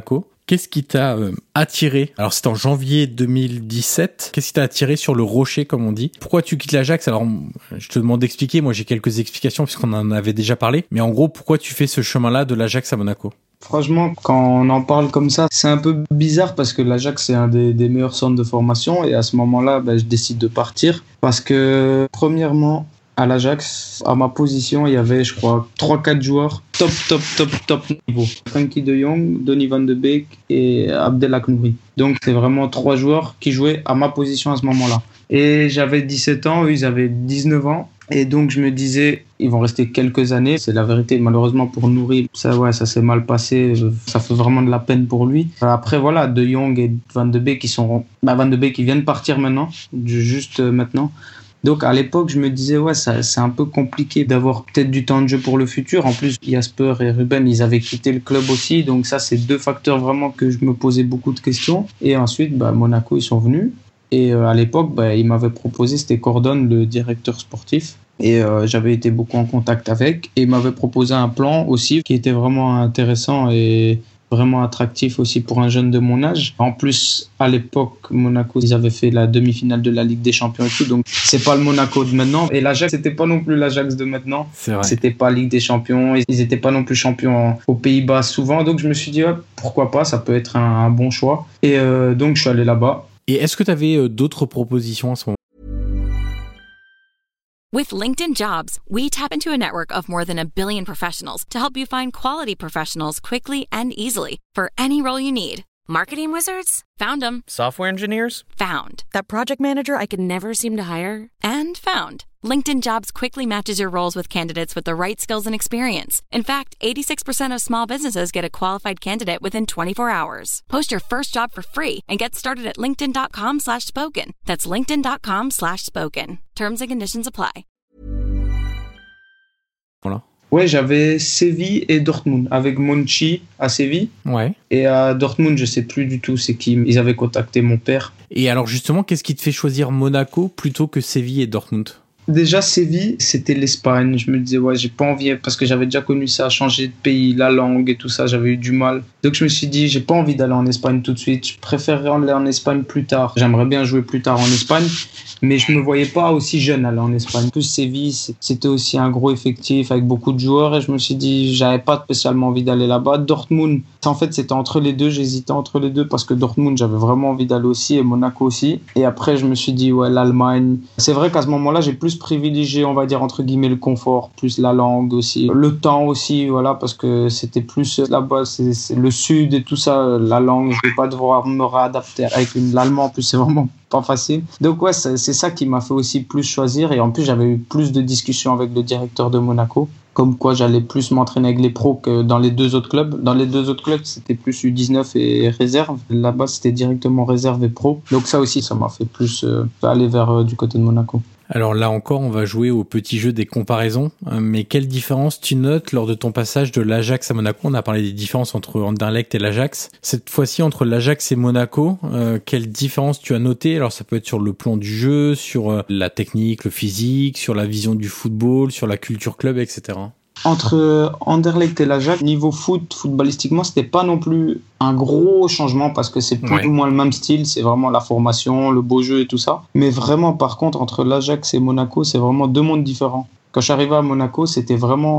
Qu'est-ce qui t'a attiré? Alors, c'était en janvier 2017. Qu'est-ce qui t'a attiré sur le rocher, comme on dit? Pourquoi tu quittes l'Ajax? Alors, je te demande d'expliquer. Moi, j'ai quelques explications puisqu'on en avait déjà parlé. Mais en gros, pourquoi tu fais ce chemin-là de l'Ajax à Monaco? Franchement, quand on en parle comme ça, c'est un peu bizarre parce que l'Ajax, c'est un des meilleurs centres de formation. Et à ce moment-là, je décide de partir parce que, premièrement, à l'Ajax, à ma position, il y avait, je crois, 3-4 joueurs top niveau. Frenkie de Jong, Donny van de Beek et Abdel Nouri. Donc, c'est vraiment 3 joueurs qui jouaient à ma position à ce moment-là. Et j'avais 17 ans, eux, ils avaient 19 ans. Et donc, je me disais, ils vont rester quelques années. C'est la vérité. Malheureusement, pour Nouri, ça s'est mal passé. Ça fait vraiment de la peine pour lui. Après, voilà, De Jong et Van de Beek, Van de Beek, ils viennent partir maintenant, juste maintenant. Donc à l'époque, je me disais, c'est un peu compliqué d'avoir peut-être du temps de jeu pour le futur. En plus, Jasper et Ruben, ils avaient quitté le club aussi. Donc ça, c'est 2 facteurs vraiment que je me posais beaucoup de questions. Et ensuite, Monaco, ils sont venus. Et à l'époque, ils m'avaient proposé, c'était Cordon, le directeur sportif. Et j'avais été beaucoup en contact avec. Et il m'avait proposé un plan aussi qui était vraiment intéressant et vraiment attractif aussi pour un jeune de mon âge. En plus, à l'époque, Monaco, ils avaient fait la demi-finale de la Ligue des Champions et tout, donc c'est pas le Monaco de maintenant. Et l'Ajax, c'était pas non plus l'Ajax de maintenant. C'est vrai. C'était pas Ligue des Champions, ils étaient pas non plus champions aux Pays-Bas souvent, donc je me suis dit, pourquoi pas, ça peut être un bon choix. Et donc, je suis allé là-bas. Et est-ce que tu avais d'autres propositions à ce moment? With LinkedIn Jobs, we tap into a network of more than 1 billion professionals to help you find quality professionals quickly and easily for any role you need. Marketing wizards? Found them. Software engineers? Found. That project manager I could never seem to hire? And found. LinkedIn Jobs quickly matches your roles with candidates with the right skills and experience. In fact, 86% of small businesses get a qualified candidate within 24 hours. Post your first job for free and get started at linkedin.com/spoken. That's linkedin.com/spoken. Terms and conditions apply. Voilà. Ouais, j'avais Séville et Dortmund avec Monchi à Séville. Ouais. Et à Dortmund, je sais plus du tout c'est qui. Ils avaient contacté mon père. Et alors justement, qu'est-ce qui te fait choisir Monaco plutôt que Séville et Dortmund? Déjà, Séville, c'était l'Espagne. Je me disais, j'ai pas envie, parce que j'avais déjà connu ça, changer de pays, la langue et tout ça, j'avais eu du mal. Donc je me suis dit, j'ai pas envie d'aller en Espagne tout de suite. Je préférerais aller en Espagne plus tard. J'aimerais bien jouer plus tard en Espagne, mais je me voyais pas aussi jeune aller en Espagne. En plus, Séville, c'était aussi un gros effectif avec beaucoup de joueurs et je me suis dit, j'avais pas spécialement envie d'aller là-bas. Dortmund, en fait, c'était entre les deux. J'hésitais entre les deux parce que Dortmund, j'avais vraiment envie d'aller aussi et Monaco aussi. Et après, je me suis dit, l'Allemagne. C'est vrai qu'à ce moment-là, j'ai plus privilégié, on va dire, entre guillemets, le confort, plus la langue aussi, le temps aussi, voilà, parce que c'était plus là-bas, c'est le sud et tout ça, la langue, je vais pas devoir me réadapter avec l'allemand, en plus, c'est vraiment pas facile. Donc c'est ça qui m'a fait aussi plus choisir et en plus, j'avais eu plus de discussions avec le directeur de Monaco, comme quoi j'allais plus m'entraîner avec les pros que dans les 2 autres clubs. Dans les 2 autres clubs, c'était plus U19 et réserve. Là-bas, c'était directement réserve et pro. Donc ça aussi, ça m'a fait plus aller vers du côté de Monaco. Alors là encore, on va jouer au petit jeu des comparaisons. Mais quelle différence tu notes lors de ton passage de l'Ajax à Monaco? On a parlé des différences entre Anderlecht et l'Ajax. Cette fois-ci, entre l'Ajax et Monaco, quelle différence tu as noté? Alors ça peut être sur le plan du jeu, sur la technique, le physique, sur la vision du football, sur la culture club, etc. Entre Anderlecht et l'Ajax, niveau footballistiquement, c'était pas non plus un gros changement parce que c'est plus ou moins le même style, c'est vraiment la formation, le beau jeu et tout ça. Mais vraiment, par contre, entre l'Ajax et Monaco, c'est vraiment 2 mondes différents. Quand je suis arrivé à Monaco, c'était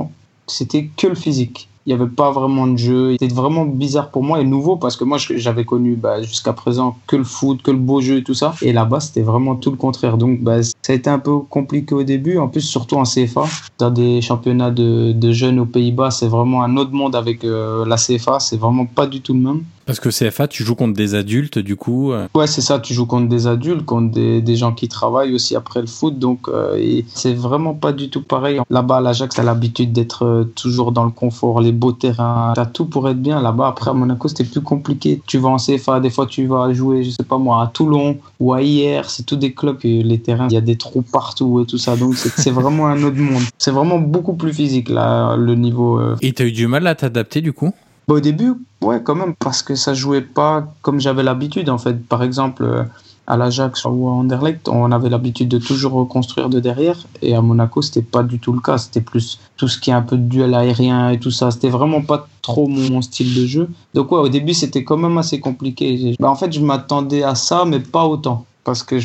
que le physique. Il n'y avait pas vraiment de jeu. C'était vraiment bizarre pour moi et nouveau parce que moi, j'avais connu jusqu'à présent que le foot, que le beau jeu et tout ça. Et là-bas, c'était vraiment tout le contraire. Donc, ça a été un peu compliqué au début. En plus, surtout en CFA. Dans des championnats de jeunes aux Pays-Bas, c'est vraiment un autre monde avec la CFA. C'est vraiment pas du tout le même. Parce que CFA, tu joues contre des adultes, du coup. Ouais, c'est ça. Tu joues contre des adultes, contre des gens qui travaillent aussi après le foot. Donc, c'est vraiment pas du tout pareil. Là-bas, à l'Ajax, t'as l'habitude d'être toujours dans le confort, les beaux terrains. T'as tout pour être bien. Là-bas, après, à Monaco, c'était plus compliqué. Tu vas en CFA, des fois, tu vas jouer, je sais pas moi, à Toulon ou à IR. C'est tous des clubs et les terrains, il y a des trous partout et tout ça. Donc, c'est vraiment un autre monde. C'est vraiment beaucoup plus physique, là, le niveau. Et t'as eu du mal à t'adapter, du coup? Au début, ouais, quand même, parce que ça jouait pas comme j'avais l'habitude, en fait. Par exemple, À l'Ajax ou à Anderlecht, on avait l'habitude de toujours reconstruire de derrière. Et à Monaco, c'était pas du tout le cas. C'était plus tout ce qui est un peu de duel aérien et tout ça. C'était vraiment pas trop mon style de jeu. Donc ouais, au début, c'était quand même assez compliqué. En fait, je m'attendais à ça, mais pas autant. Parce que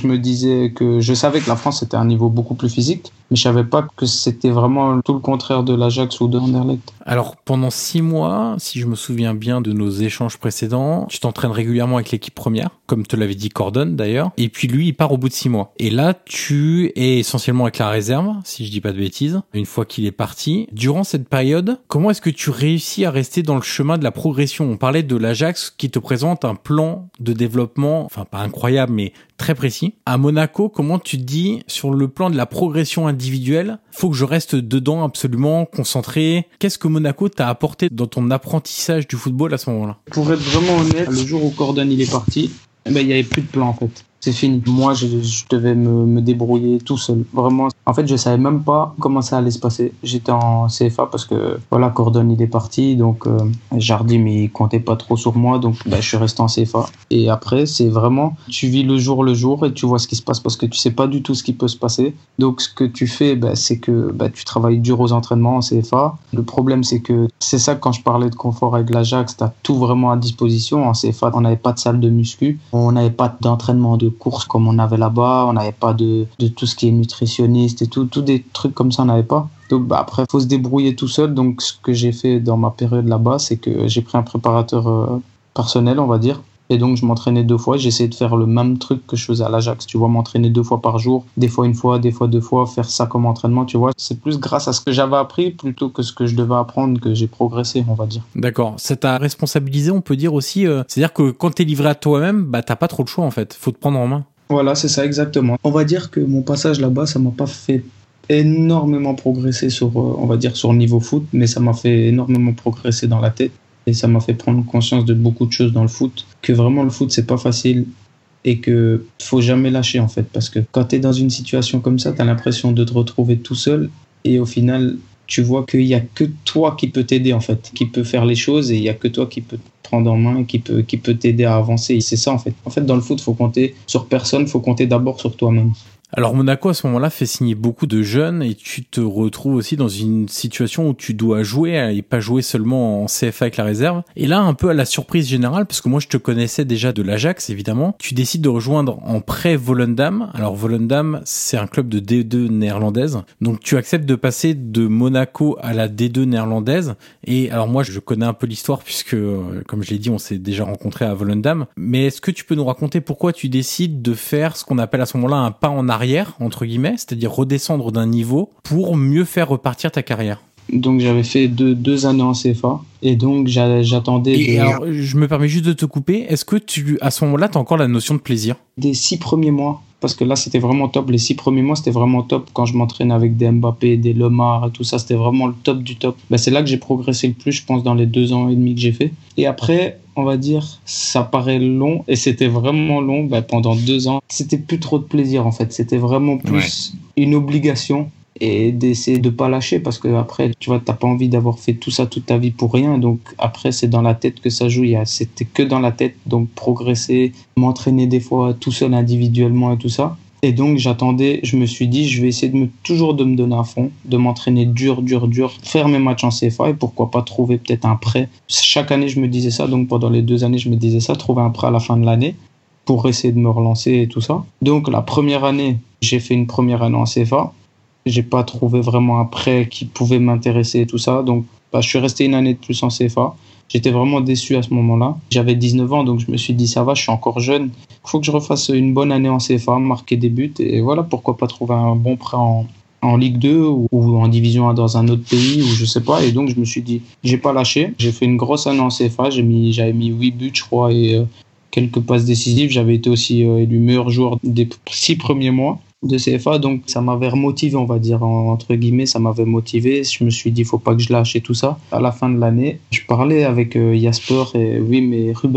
je savais que la France c'était un niveau beaucoup plus physique, mais je savais pas que c'était vraiment tout le contraire de l'Ajax ou de Anderlecht. Alors pendant 6 mois, si je me souviens bien de nos échanges précédents, tu t'entraînes régulièrement avec l'équipe première, comme te l'avait dit Cordon d'ailleurs, et puis lui il part au bout de 6 mois. Et là tu es essentiellement avec la réserve, si je dis pas de bêtises, une fois qu'il est parti. Durant cette période, comment est-ce que tu réussis à rester dans le chemin de la progression ? On parlait de l'Ajax qui te présente un plan de développement, enfin pas incroyable mais très précis. À Monaco, comment tu te dis, sur le plan de la progression individuelle, faut que je reste dedans absolument concentré. Qu'est-ce que Monaco t'a apporté dans ton apprentissage du football à ce moment-là ? Pour être vraiment honnête, le jour où Cordon il est parti, il y avait plus de plan en fait. C'est fini. Moi, je devais me débrouiller tout seul. Vraiment. En fait, je savais même pas comment ça allait se passer. J'étais en CFA parce que, voilà, Cordon, il est parti. Donc, Jardim, il comptait pas trop sur moi. Donc, je suis resté en CFA. Et après, c'est vraiment, tu vis le jour et tu vois ce qui se passe parce que tu sais pas du tout ce qui peut se passer. Donc, ce que tu fais, c'est que, tu travailles dur aux entraînements en CFA. Le problème, c'est que, c'est ça quand je parlais de confort avec l'Ajax, t'as tout vraiment à disposition. En CFA, on n'avait pas de salle de muscu. On n'avait pas d'entraînement de course comme on avait là-bas, on n'avait pas de tout ce qui est nutritionniste et tout des trucs comme ça, on n'avait pas. Donc après, faut se débrouiller tout seul. Donc ce que j'ai fait dans ma période là-bas, c'est que j'ai pris un préparateur personnel, on va dire. Et donc je m'entraînais 2 fois, j'essayais de faire le même truc que je faisais à l'Ajax, tu vois, m'entraîner 2 fois par jour, des fois 1 fois, des fois 2 fois, faire ça comme entraînement, tu vois. C'est plus grâce à ce que j'avais appris plutôt que ce que je devais apprendre que j'ai progressé, on va dire. D'accord, ça t'a responsabilisé, on peut dire aussi, c'est-à-dire que quand t'es livré à toi-même, t'as pas trop le choix en fait, faut te prendre en main. Voilà, c'est ça exactement. On va dire que mon passage là-bas, ça m'a pas fait énormément progresser sur, on va dire, sur le niveau foot, mais ça m'a fait énormément progresser dans la tête. Et ça m'a fait prendre conscience de beaucoup de choses dans le foot, que vraiment le foot c'est pas facile et que faut jamais lâcher en fait, parce que quand tu es dans une situation comme ça, tu as l'impression de te retrouver tout seul et au final tu vois qu'il y a que toi qui peut t'aider en fait, qui peut faire les choses et il y a que toi qui peut te prendre en main et qui peut t'aider à avancer. Et c'est ça en fait. En fait dans le foot, faut compter sur personne, faut compter d'abord sur toi-même. Alors Monaco à ce moment-là fait signer beaucoup de jeunes et tu te retrouves aussi dans une situation où tu dois jouer et pas jouer seulement en CFA avec la réserve. Et là, un peu à la surprise générale, parce que moi je te connaissais déjà de l'Ajax évidemment, tu décides de rejoindre en prêt Volendam. Alors Volendam, c'est un club de D2 néerlandaise. Donc tu acceptes de passer de Monaco à la D2 néerlandaise. Et alors moi je connais un peu l'histoire puisque comme je l'ai dit, on s'est déjà rencontrés à Volendam. Mais est-ce que tu peux nous raconter pourquoi tu décides de faire ce qu'on appelle à ce moment-là un pas en arrière, entre guillemets, c'est-à-dire redescendre d'un niveau pour mieux faire repartir ta carrière? Donc j'avais fait 2 années en CFA et donc j'attendais. Et alors je me permets juste de te couper. Est-ce que à ce moment-là, t'as encore la notion de plaisir? Des 6 premiers mois, parce que là c'était vraiment top. Les 6 premiers mois c'était vraiment top quand je m'entraînais avec des Mbappé, des Lemar et tout ça. C'était vraiment le top du top. C'est là que j'ai progressé le plus, je pense, dans les 2 ans et demi que j'ai fait. Et après, on va dire, ça paraît long et c'était vraiment long. Pendant 2 ans, c'était plus trop de plaisir en fait. C'était vraiment plus une obligation. Et d'essayer de pas lâcher parce que après tu vois t'as pas envie d'avoir fait tout ça toute ta vie pour rien, donc après c'est dans la tête que ça joue. C'était que dans la tête, donc progresser, m'entraîner des fois tout seul individuellement et tout ça. Et donc j'attendais, je me suis dit je vais essayer toujours de me donner à fond, de m'entraîner dur, faire mes matchs en CFA et pourquoi pas trouver peut-être un prêt. Chaque année je me disais ça, donc pendant les 2 années je me disais ça, trouver un prêt à la fin de l'année pour essayer de me relancer et tout ça. Donc la première année, j'ai fait une première année en CFA. J'ai pas trouvé vraiment un prêt qui pouvait m'intéresser et tout ça. Donc, je suis resté 1 année de plus en CFA. J'étais vraiment déçu à ce moment-là. J'avais 19 ans, donc je me suis dit, ça va, je suis encore jeune. Il faut que je refasse une bonne année en CFA, marquer des buts. Et voilà, pourquoi pas trouver un bon prêt en Ligue 2 ou en Division 1 dans un autre pays ou je sais pas. Et donc, je me suis dit, j'ai pas lâché. J'ai fait une grosse année en CFA. J'avais mis 8 buts, je crois, et quelques passes décisives. J'avais été aussi élu meilleur joueur des 6 premiers mois de CFA, donc ça m'avait remotivé, on va dire, entre guillemets, ça m'avait motivé. Je me suis dit, faut pas que je lâche et tout ça. À la fin de l'année, je parlais avec Jasper et Wim et Ruben,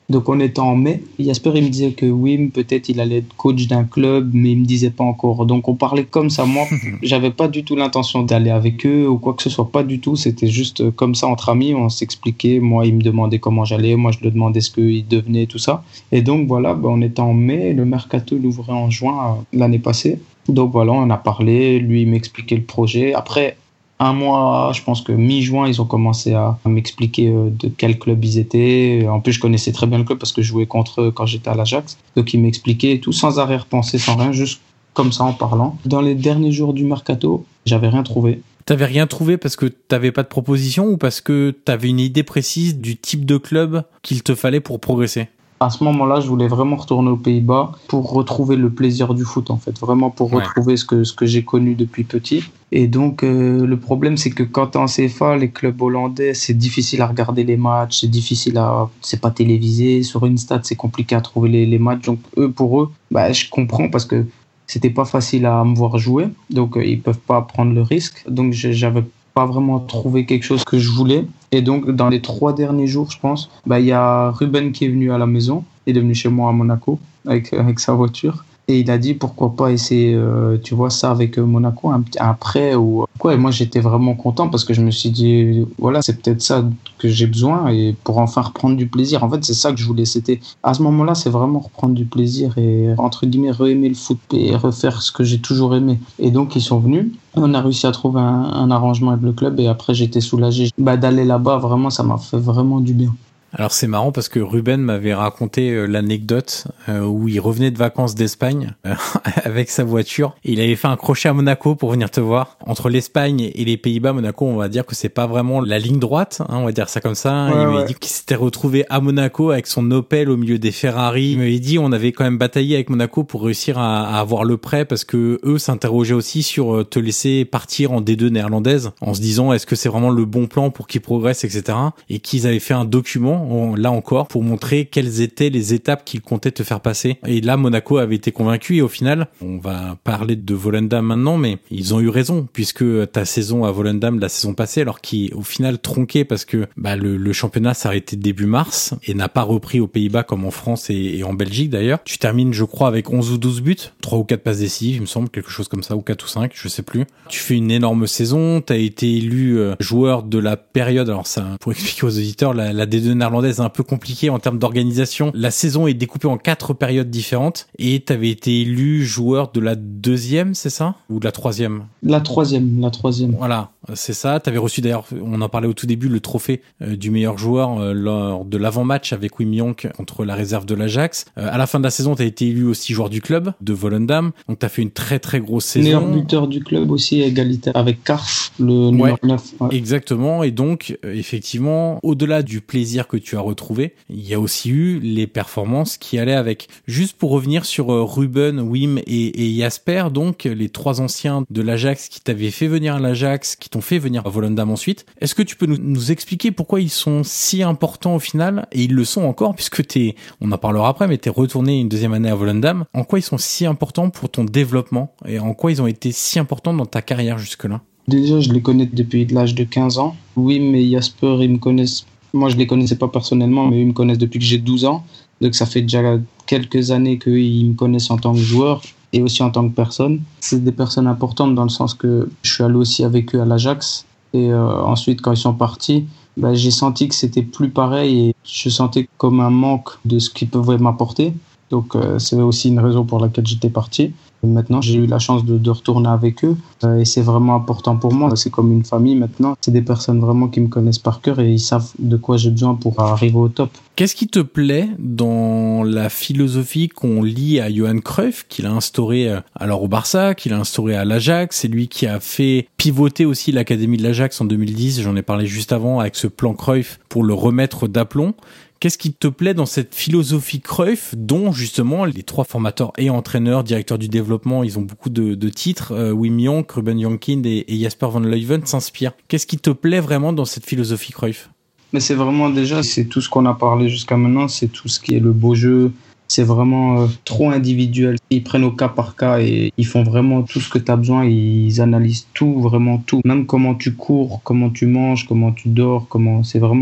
Donc on était en mai. Jasper, il me disait que Wim, peut-être il allait être coach d'un club, mais il me disait pas encore. Donc on parlait comme ça. Moi, j'avais pas du tout l'intention d'aller avec eux ou quoi que ce soit. Pas du tout. C'était juste comme ça entre amis. On s'expliquait. Moi, il me demandait comment j'allais. Moi, je lui demandais ce qu'il devenait, tout ça. Et donc voilà, on était en mai. Le mercato l'ouvrait en juin l'année passée. Donc voilà, on a parlé. Lui, il m'expliquait le projet. Après un mois, je pense que mi-juin, ils ont commencé à m'expliquer de quel club ils étaient. En plus, je connaissais très bien le club parce que je jouais contre eux quand j'étais à l'Ajax. Donc, ils m'expliquaient tout sans arrière-pensée, sans rien, juste comme ça en parlant. Dans les derniers jours du mercato, j'avais rien trouvé. T'avais rien trouvé parce que t'avais pas de proposition ou parce que t'avais une idée précise du type de club qu'il te fallait pour progresser? À ce moment-là, je voulais vraiment retourner aux Pays-Bas pour retrouver le plaisir du foot, en fait. Vraiment pour retrouver ce que j'ai connu depuis petit. Et donc, le problème, c'est que quand t'es en CFA, les clubs hollandais, c'est difficile à regarder les matchs, c'est pas télévisé. Sur une stade, c'est compliqué à trouver les matchs. Donc, pour eux, je comprends parce que c'était pas facile à me voir jouer. Donc, ils peuvent pas prendre le risque. Donc, j'avais pas vraiment trouvé quelque chose que je voulais. Et donc, dans les 3 derniers jours, je pense, il y a Ruben qui est venu à la maison. Il est venu chez moi à Monaco avec sa voiture. Et il a dit, pourquoi pas essayer, tu vois, ça avec Monaco, un prêt ou quoi. Et moi, j'étais vraiment content parce que je me suis dit, voilà, c'est peut-être ça que j'ai besoin et pour enfin reprendre du plaisir. En fait, c'est ça que je voulais. C'était, à ce moment-là, c'est vraiment reprendre du plaisir et, entre guillemets, re-aimer le foot et refaire ce que j'ai toujours aimé. Et donc, ils sont venus. On a réussi à trouver un arrangement avec le club et après, j'étais soulagé. D'aller là-bas, vraiment, ça m'a fait vraiment du bien. Alors c'est marrant parce que Ruben m'avait raconté l'anecdote où il revenait de vacances d'Espagne avec sa voiture et il avait fait un crochet à Monaco pour venir te voir. Entre l'Espagne et les Pays-Bas, Monaco, on va dire que c'est pas vraiment la ligne droite, hein, on va dire ça comme ça. Il m'avait dit qu'il s'était retrouvé à Monaco avec son Opel au milieu des Ferrari. Il m'avait dit on avait quand même bataillé avec Monaco pour réussir à avoir le prêt parce que eux s'interrogeaient aussi sur te laisser partir en D2 néerlandaise en se disant est-ce que c'est vraiment le bon plan pour qu'ils progressent, etc. Et qu'ils avaient fait un document là encore pour montrer quelles étaient les étapes qu'ils comptaient te faire passer. Et là, Monaco avait été convaincu et au final, on va parler de Volendam maintenant, mais ils ont eu raison puisque ta saison à Volendam la saison passée, alors qui au final tronqué parce que le championnat s'arrêtait début mars et n'a pas repris aux Pays-Bas comme en France et en Belgique d'ailleurs. Tu termines, je crois, avec 11 ou 12 buts, 3 ou 4 passes décisives, il me semble, quelque chose comme ça, ou 4 ou 5, je sais plus. Tu fais une énorme saison, t'as été élu joueur de la période, alors ça, pour expliquer aux auditeurs, la D2 néerlandaise est un peu compliquée en termes d'organisation. La saison est découpée en 4 périodes différentes et t'avais été élu joueur de la 2e, c'est ça? Ou de la 3e? La troisième. Voilà, c'est ça. T'avais reçu d'ailleurs, on en parlait au tout début, le trophée du meilleur joueur lors de l'avant-match avec Wim Jonk contre la réserve de l'Ajax. À la fin de la saison, t'as été élu aussi joueur du club de Volendam. Donc t'as fait une très très grosse saison. Meilleur buteur du club aussi, égalitaire avec Kars, le numéro 9. Ouais. Exactement. Et donc, effectivement, au-delà du plaisir que tu as retrouvé, il y a aussi eu les performances qui allaient avec. Juste pour revenir sur Ruben, Wim et Jasper, donc les 3 anciens de l'Ajax qui t'avaient fait venir à l'Ajax, qui t'ont fait venir à Volendam ensuite. Est-ce que tu peux nous expliquer pourquoi ils sont si importants au final? Et ils le sont encore puisque on en parlera après, mais t'es retourné une 2e année à Volendam. En quoi ils sont si importants pour ton développement et en quoi ils ont été si importants dans ta carrière jusque-là? Déjà, je les connais depuis l'âge de 15 ans. Wim et Jasper, ils me connaissent. Moi, je les connaissais pas personnellement, mais ils me connaissent depuis que j'ai 12 ans. Donc, ça fait déjà quelques années qu'ils me connaissent en tant que joueur et aussi en tant que personne. C'est des personnes importantes dans le sens que je suis allé aussi avec eux à l'Ajax. Et ensuite, quand ils sont partis, j'ai senti que c'était plus pareil et je sentais comme un manque de ce qu'ils pouvaient m'apporter. Donc, c'est aussi une raison pour laquelle j'étais parti. Maintenant, j'ai eu la chance de retourner avec eux et c'est vraiment important pour moi. C'est comme une famille maintenant. C'est des personnes vraiment qui me connaissent par cœur et ils savent de quoi j'ai besoin pour arriver au top. Qu'est-ce qui te plaît dans la philosophie qu'on lie à Johan Cruyff, qu'il a instauré alors au Barça, qu'il a instauré à l'Ajax? C'est lui qui a fait pivoter aussi l'académie de l'Ajax en 2010. J'en ai parlé juste avant avec ce plan Cruyff pour le remettre d'aplomb. Qu'est-ce qui te plaît dans cette philosophie Cruyff, dont justement les 3 formateurs et entraîneurs, directeurs du développement, ils ont beaucoup de titres, Wim Jonk, Ruben Jonkind et Jasper van Leuven s'inspirent. Qu'est-ce qui te plaît vraiment dans cette philosophie Cruyff? Mais c'est vraiment c'est tout ce qu'on a parlé jusqu'à maintenant, c'est tout ce qui est le beau jeu. C'est vraiment trop individuel. Ils prennent au cas par cas et ils font vraiment tout ce que tu as besoin. Ils analysent tout, vraiment tout. Même comment tu cours, comment tu manges, comment tu dors, c'est vraiment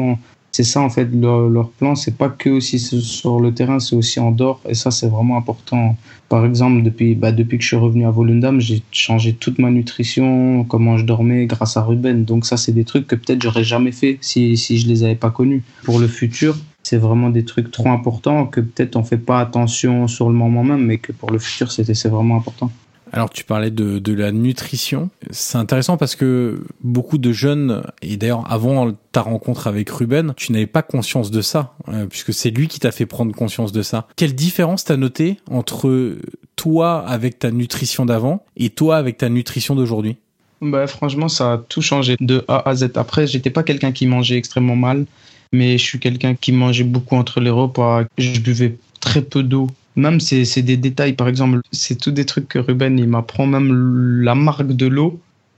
C'est ça en fait leur plan, c'est pas que aussi sur le terrain, c'est aussi en dehors, et ça c'est vraiment important. Par exemple, depuis que je suis revenu à Volendam, j'ai changé toute ma nutrition, comment je dormais grâce à Ruben. Donc ça c'est des trucs que peut-être j'aurais jamais fait si je les avais pas connus. Pour le futur, c'est vraiment des trucs trop importants que peut-être on fait pas attention sur le moment même, mais que pour le futur c'est vraiment important. Alors tu parlais de la nutrition, c'est intéressant parce que beaucoup de jeunes, et d'ailleurs avant ta rencontre avec Ruben, tu n'avais pas conscience de ça, puisque c'est lui qui t'a fait prendre conscience de ça. Quelle différence t'as noté entre toi avec ta nutrition d'avant et toi avec ta nutrition d'aujourd'hui ? Franchement, ça a tout changé de A à Z. Après, j'étais pas quelqu'un qui mangeait extrêmement mal, mais je suis quelqu'un qui mangeait beaucoup entre les repas. Je buvais très peu d'eau. Même c'est des détails, par exemple, c'est tous des trucs que Ruben il m'apprend, même la marque de l'eau,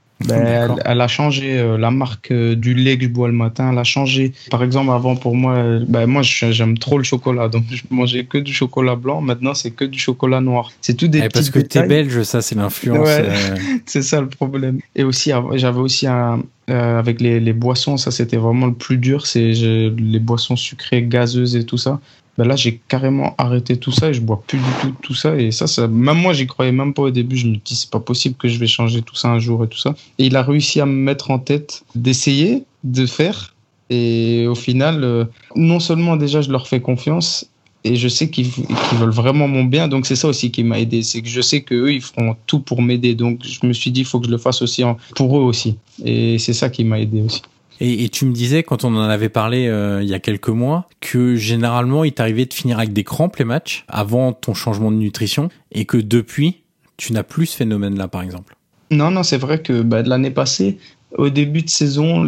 elle a changé, la marque du lait que je bois le matin, elle a changé. Par exemple, avant pour moi, j'aime trop le chocolat, donc je mangeais que du chocolat blanc, maintenant c'est que du chocolat noir. C'est tout des petits parce que détails. T'es belge, ça c'est l'influence. Ouais, c'est ça le problème. Et aussi, j'avais aussi avec les boissons, ça c'était vraiment le plus dur, les boissons sucrées, gazeuses et tout ça. Là, j'ai carrément arrêté tout ça et je bois plus du tout ça. Et ça, même moi, j'y croyais même pas au début. Je me dis, c'est pas possible que je vais changer tout ça un jour et tout ça. Et il a réussi à me mettre en tête d'essayer, de faire. Et au final, non seulement déjà, je leur fais confiance et je sais qu'ils veulent vraiment mon bien. Donc, c'est ça aussi qui m'a aidé. C'est que je sais qu'eux, ils feront tout pour m'aider. Donc, je me suis dit, il faut que je le fasse aussi pour eux aussi. Et c'est ça qui m'a aidé aussi. Et tu me disais, quand on en avait parlé il y a quelques mois, que généralement, il t'arrivait de finir avec des crampes les matchs avant ton changement de nutrition et que depuis, tu n'as plus ce phénomène-là, par exemple. Non, c'est vrai que de l'année passée, au début de saison,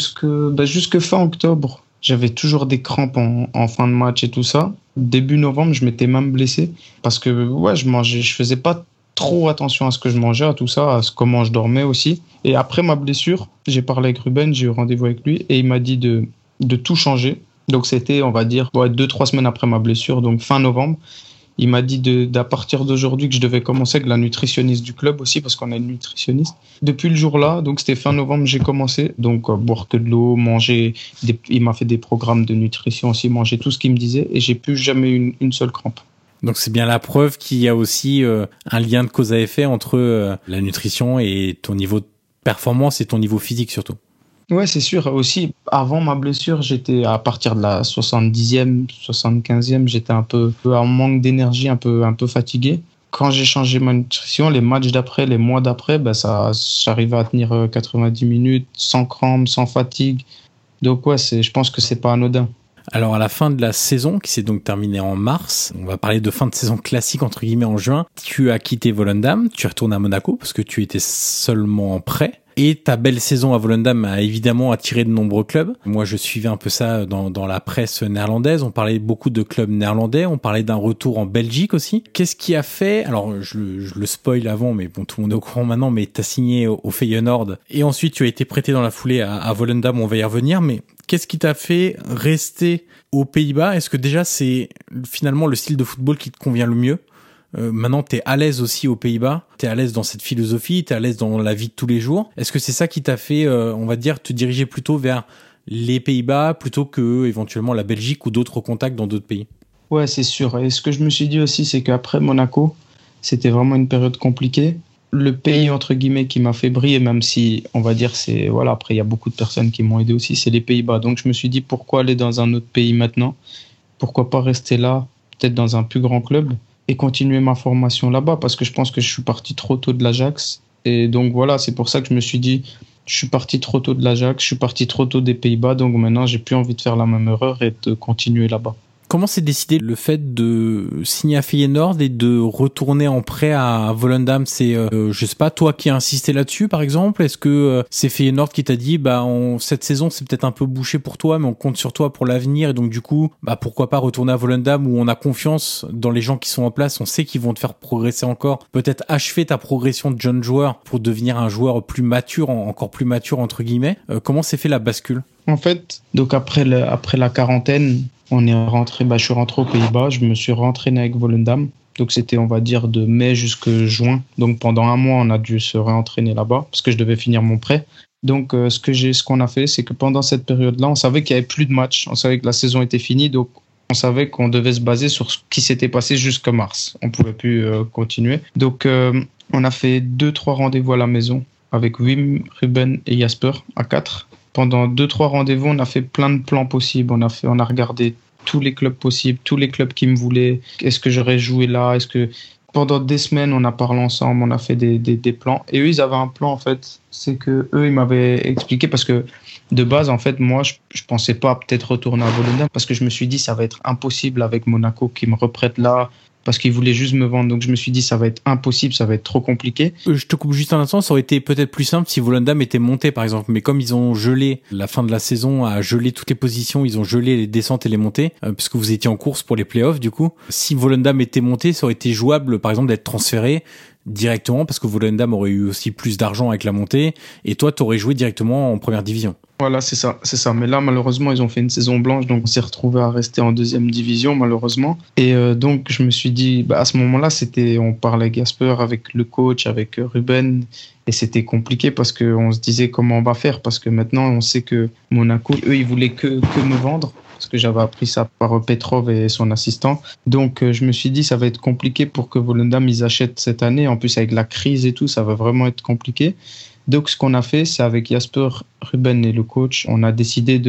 jusque fin octobre, j'avais toujours des crampes en fin de match et tout ça. Début novembre, je m'étais même blessé parce que je faisais pas trop attention à ce que je mangeais, à tout ça, comment je dormais aussi. Et après ma blessure, j'ai parlé avec Ruben, j'ai eu rendez-vous avec lui et il m'a dit de tout changer. Donc c'était, on va dire, 2-3 semaines après ma blessure, donc fin novembre. Il m'a dit d'à partir d'aujourd'hui que je devais commencer avec la nutritionniste du club aussi, parce qu'on a une nutritionniste. Depuis le jour-là, donc c'était fin novembre, j'ai commencé. Donc boire que de l'eau, manger, il m'a fait des programmes de nutrition aussi, manger tout ce qu'il me disait et j'ai plus jamais eu une seule crampe. Donc c'est bien la preuve qu'il y a aussi un lien de cause à effet entre la nutrition et ton niveau de performance et ton niveau physique surtout. Ouais, c'est sûr. Aussi, avant ma blessure, j'étais à partir de la 70e, 75e, j'étais un peu en manque d'énergie, un peu fatigué. Quand j'ai changé ma nutrition, les matchs d'après, les mois d'après, j'arrivais à tenir 90 minutes, sans crampes, sans fatigue. Donc ouais, je pense que c'est pas anodin. Alors à la fin de la saison, qui s'est donc terminée en mars, on va parler de fin de saison classique entre guillemets en juin, tu as quitté Volendam, tu retournes à Monaco parce que tu étais seulement en prêt. Et ta belle saison à Volendam a évidemment attiré de nombreux clubs. Moi, je suivais un peu ça dans la presse néerlandaise. On parlait beaucoup de clubs néerlandais. On parlait d'un retour en Belgique aussi. Qu'est-ce qui a fait... Alors, je le spoil avant, mais bon, tout le monde est au courant maintenant, mais t'as signé au Feyenoord. Et ensuite, tu as été prêté dans la foulée à Volendam. On va y revenir. Mais qu'est-ce qui t'a fait rester aux Pays-Bas ? Est-ce que déjà, c'est finalement le style de football qui te convient le mieux ? Maintenant, t'es à l'aise aussi aux Pays-Bas, t'es à l'aise dans cette philosophie, t'es à l'aise dans la vie de tous les jours. Est-ce que c'est ça qui t'a fait, on va dire, te diriger plutôt vers les Pays-Bas plutôt que éventuellement la Belgique ou d'autres contacts dans d'autres pays ? Ouais, c'est sûr. Et ce que je me suis dit aussi, c'est qu'après Monaco, c'était vraiment une période compliquée. Le pays, entre guillemets, qui m'a fait briller, même si, on va dire, après, il y a beaucoup de personnes qui m'ont aidé aussi, c'est les Pays-Bas. Donc, je me suis dit, pourquoi aller dans un autre pays maintenant ? Pourquoi pas rester là, peut-être dans un plus grand club ? Et continuer ma formation là-bas parce que je pense que je suis parti trop tôt de l'Ajax. Et donc voilà, c'est pour ça que je me suis dit, je suis parti trop tôt de l'Ajax, je suis parti trop tôt des Pays-Bas, donc maintenant j'ai plus envie de faire la même erreur et de continuer là-bas. Comment s'est décidé le fait de signer à Feyenoord et de retourner en prêt à Volendam ? C'est, je sais pas, toi qui as insisté là-dessus, par exemple ? Est-ce que c'est Feyenoord qui t'a dit, cette saison, c'est peut-être un peu bouché pour toi, mais on compte sur toi pour l'avenir, et donc du coup, pourquoi pas retourner à Volendam où on a confiance dans les gens qui sont en place, on sait qu'ils vont te faire progresser encore, peut-être achever ta progression de jeune joueur pour devenir un joueur plus mature, encore plus mature, entre guillemets. Comment s'est fait la bascule ? En fait, donc après la quarantaine, je suis rentré aux Pays-Bas, je me suis réentraîné avec Volendam. Donc c'était, on va dire, de mai jusqu'à juin. Donc pendant un mois, on a dû se réentraîner là-bas parce que je devais finir mon prêt. Donc, ce qu'on a fait, c'est que pendant cette période-là, on savait qu'il n'y avait plus de matchs. On savait que la saison était finie. Donc, on savait qu'on devait se baser sur ce qui s'était passé jusqu'à mars. On ne pouvait plus continuer. Donc, on a fait 2-3 rendez-vous à la maison avec Wim, Ruben et Jasper à 4. Pendant 2-3 rendez-vous, on a fait plein de plans possibles. On a regardé tous les clubs possibles, tous les clubs qui me voulaient. Est-ce que j'aurais joué là? Pendant des semaines, on a parlé ensemble, on a fait des plans. Et eux, ils avaient un plan, en fait. C'est que eux, ils m'avaient expliqué parce que de base, en fait, moi, je pensais pas peut-être retourner à Volendam parce que je me suis dit, ça va être impossible avec Monaco qui me reprête là parce qu'ils voulaient juste me vendre. Donc, je me suis dit, ça va être impossible, ça va être trop compliqué. Je te coupe juste un instant, ça aurait été peut-être plus simple si Volendam était monté, par exemple. Mais comme ils ont gelé la fin de la saison, a gelé toutes les positions, ils ont gelé les descentes et les montées, puisque vous étiez en course pour les playoffs, du coup. Si Volendam était monté, ça aurait été jouable, par exemple, d'être transféré directement, parce que Volendam aurait eu aussi plus d'argent avec la montée, et toi, t'aurais joué directement en première division. Voilà, c'est ça. Mais là, malheureusement, ils ont fait une saison blanche, donc on s'est retrouvé à rester en deuxième division, malheureusement. Et donc, je me suis dit, à ce moment-là, on parlait avec Jasper, avec le coach, avec Ruben, et c'était compliqué parce qu'on se disait comment on va faire, parce que maintenant, on sait que Monaco, eux, ils voulaient que me vendre, parce que j'avais appris ça par Petrov et son assistant. Donc, je me suis dit, ça va être compliqué pour que Volendam, ils achètent cette année. En plus, avec la crise et tout, ça va vraiment être compliqué. Donc, ce qu'on a fait, c'est avec Jasper, Ruben et le coach, on a décidé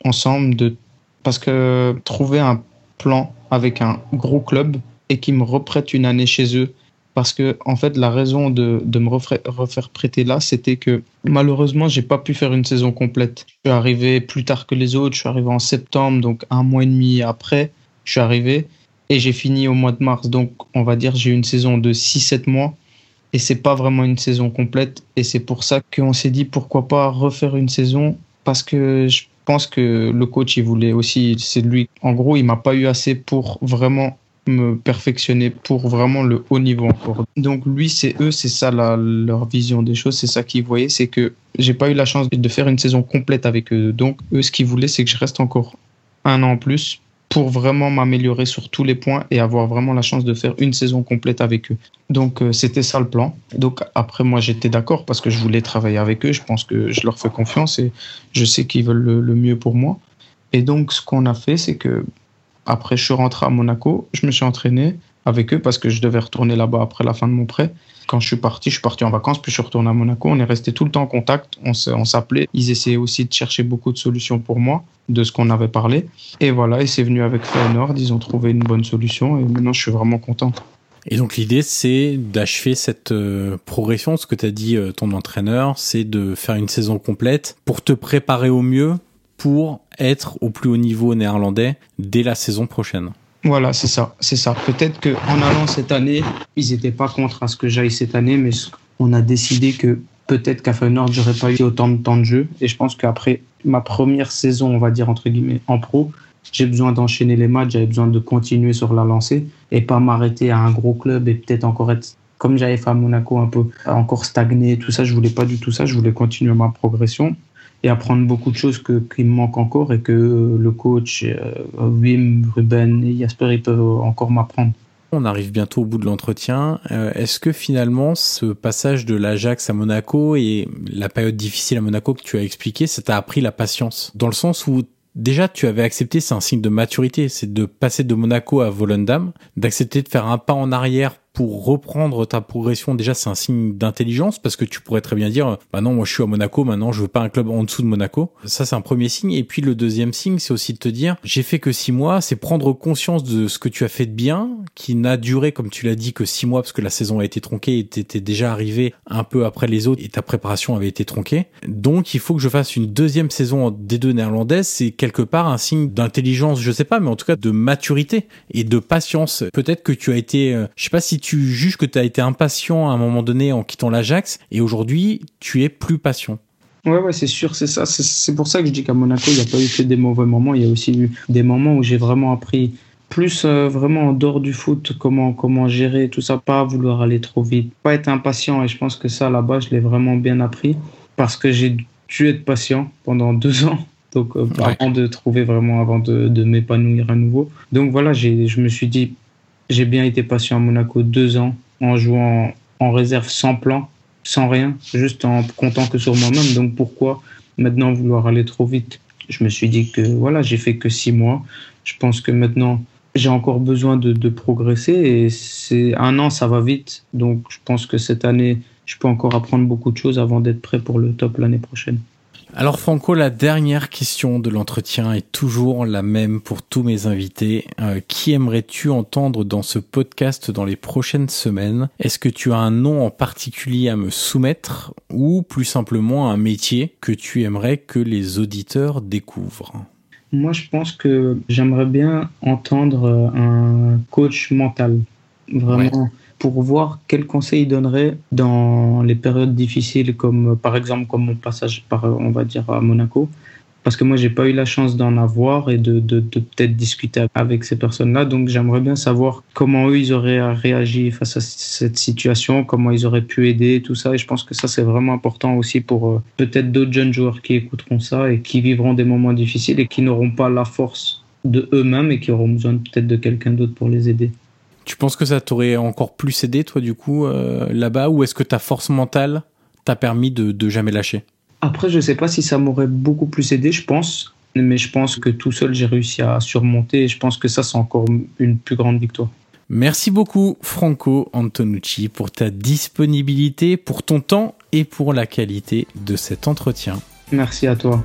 parce que trouver un plan avec un gros club et qui me reprête une année chez eux. Parce que, en fait, la raison de me refaire prêter là, c'était que malheureusement, j'ai pas pu faire une saison complète. Je suis arrivé plus tard que les autres, je suis arrivé en septembre, donc 1 mois et demi après, je suis arrivé et j'ai fini au mois de mars. Donc, on va dire, j'ai eu une saison de 6-7 mois. Et c'est pas vraiment une saison complète. Et c'est pour ça qu'on s'est dit pourquoi pas refaire une saison. Parce que je pense que le coach, il voulait aussi, c'est lui. En gros, il m'a pas eu assez pour vraiment me perfectionner pour vraiment le haut niveau encore. Donc lui, c'est ça leur vision des choses, c'est ça qu'ils voyaient, c'est que j'ai pas eu la chance de faire une saison complète avec eux. Donc eux, ce qu'ils voulaient, c'est que je reste encore 1 an en plus pour vraiment m'améliorer sur tous les points et avoir vraiment la chance de faire une saison complète avec eux. Donc, c'était ça le plan. Donc, après, moi, j'étais d'accord parce que je voulais travailler avec eux. Je pense que je leur fais confiance et je sais qu'ils veulent le mieux pour moi. Et donc, ce qu'on a fait, c'est que après, je suis rentré à Monaco. Je me suis entraîné avec eux parce que je devais retourner là-bas après la fin de mon prêt. Quand je suis parti en vacances, puis je suis retourné à Monaco. On est resté tout le temps en contact, on s'appelait. Ils essayaient aussi de chercher beaucoup de solutions pour moi, de ce qu'on avait parlé. Et voilà, et c'est venu avec Feyenoord, ils ont trouvé une bonne solution et maintenant je suis vraiment content. Et donc l'idée, c'est d'achever cette progression. Ce que t'as dit ton entraîneur, c'est de faire une saison complète pour te préparer au mieux pour être au plus haut niveau néerlandais dès la saison prochaine. Voilà, c'est ça. Peut-être qu'en allant cette année, ils n'étaient pas contre à ce que j'aille cette année, mais on a décidé que peut-être qu'à Feyenoord, j'aurais pas eu autant de temps de jeu. Et je pense qu'après ma première saison, on va dire entre guillemets, en pro, j'ai besoin d'enchaîner les matchs, j'avais besoin de continuer sur la lancée et pas m'arrêter à un gros club et peut-être encore être, comme j'avais fait à Monaco, un peu encore stagner, tout ça. Je voulais pas du tout ça, je voulais continuer ma progression et apprendre beaucoup de choses qui me manquent encore et que le coach, Wim, Ruben et Jasper, ils peuvent encore m'apprendre. On arrive bientôt au bout de l'entretien. Est-ce que finalement, ce passage de l'Ajax à Monaco et la période difficile à Monaco que tu as expliqué, ça t'a appris la patience? Dans le sens où déjà, tu avais accepté, c'est un signe de maturité, c'est de passer de Monaco à Volendam, d'accepter de faire un pas en arrière pour reprendre ta progression. Déjà, c'est un signe d'intelligence parce que tu pourrais très bien dire, bah non, moi je suis à Monaco, maintenant je veux pas un club en dessous de Monaco. Ça, c'est un premier signe. Et puis le deuxième signe, c'est aussi de te dire, j'ai fait que 6 mois, c'est prendre conscience de ce que tu as fait de bien, qui n'a duré, comme tu l'as dit, que 6 mois parce que la saison a été tronquée et t'étais déjà arrivé un peu après les autres et ta préparation avait été tronquée. Donc, il faut que je fasse une deuxième saison en D2 néerlandaise. C'est quelque part un signe d'intelligence, je sais pas, mais en tout cas de maturité et de patience. Peut-être que tu as été, je sais pas si tu juges que tu as été impatient à un moment donné en quittant l'Ajax et aujourd'hui, tu es plus patient. Ouais, c'est sûr, c'est ça. C'est pour ça que je dis qu'à Monaco, il n'y a pas eu que des mauvais moments. Il y a aussi eu des moments où j'ai vraiment appris plus vraiment en dehors du foot, comment gérer tout ça, pas vouloir aller trop vite, pas être impatient. Et je pense que ça, là-bas, je l'ai vraiment bien appris parce que j'ai dû être patient pendant 2 ans. Donc, avant de trouver vraiment, avant de m'épanouir à nouveau. Donc voilà, je me suis dit, j'ai bien été patient à Monaco 2 ans en jouant en réserve sans plan. sans rien, juste en comptant que sur moi-même. Donc pourquoi maintenant vouloir aller trop vite? Je me suis dit que voilà, j'ai fait que 6 mois. Je pense que maintenant, j'ai encore besoin de progresser et c'est 1 an, ça va vite. Donc je pense que cette année, je peux encore apprendre beaucoup de choses avant d'être prêt pour le top l'année prochaine. Alors Franco, la dernière question de l'entretien est toujours la même pour tous mes invités. Qui aimerais-tu entendre dans ce podcast dans les prochaines semaines? Est-ce que tu as un nom en particulier à me soumettre ou plus simplement un métier que tu aimerais que les auditeurs découvrent? Moi, je pense que j'aimerais bien entendre un coach mental, vraiment. Ouais. Pour voir quels conseils il donnerait dans les périodes difficiles, comme par exemple comme mon passage on va dire à Monaco, parce que moi j'ai pas eu la chance d'en avoir et de peut-être discuter avec ces personnes-là, donc j'aimerais bien savoir comment eux ils auraient réagi face à cette situation, comment ils auraient pu aider, tout ça, et je pense que ça c'est vraiment important aussi pour peut-être d'autres jeunes joueurs qui écouteront ça et qui vivront des moments difficiles et qui n'auront pas la force de eux-mêmes et qui auront besoin peut-être de quelqu'un d'autre pour les aider. Tu penses que ça t'aurait encore plus aidé, toi, du coup, là-bas, ou est-ce que ta force mentale t'a permis de jamais lâcher? Après, je sais pas si ça m'aurait beaucoup plus aidé, je pense, mais je pense que tout seul, j'ai réussi à surmonter et je pense que ça, c'est encore une plus grande victoire. Merci beaucoup, Franco Antonucci, pour ta disponibilité, pour ton temps et pour la qualité de cet entretien. Merci à toi.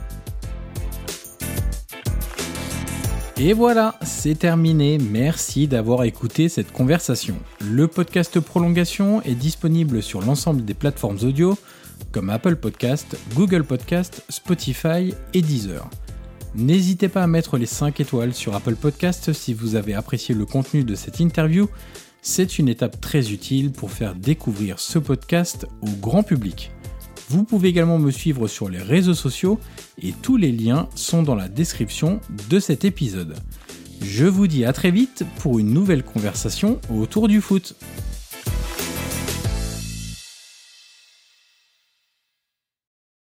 Et voilà, c'est terminé. Merci d'avoir écouté cette conversation. Le podcast Prolongation est disponible sur l'ensemble des plateformes audio comme Apple Podcast, Google Podcast, Spotify et Deezer. N'hésitez pas à mettre les 5 étoiles sur Apple Podcast si vous avez apprécié le contenu de cette interview. C'est une étape très utile pour faire découvrir ce podcast au grand public. Vous pouvez également me suivre sur les réseaux sociaux et tous les liens sont dans la description de cet épisode. Je vous dis à très vite pour une nouvelle conversation autour du foot.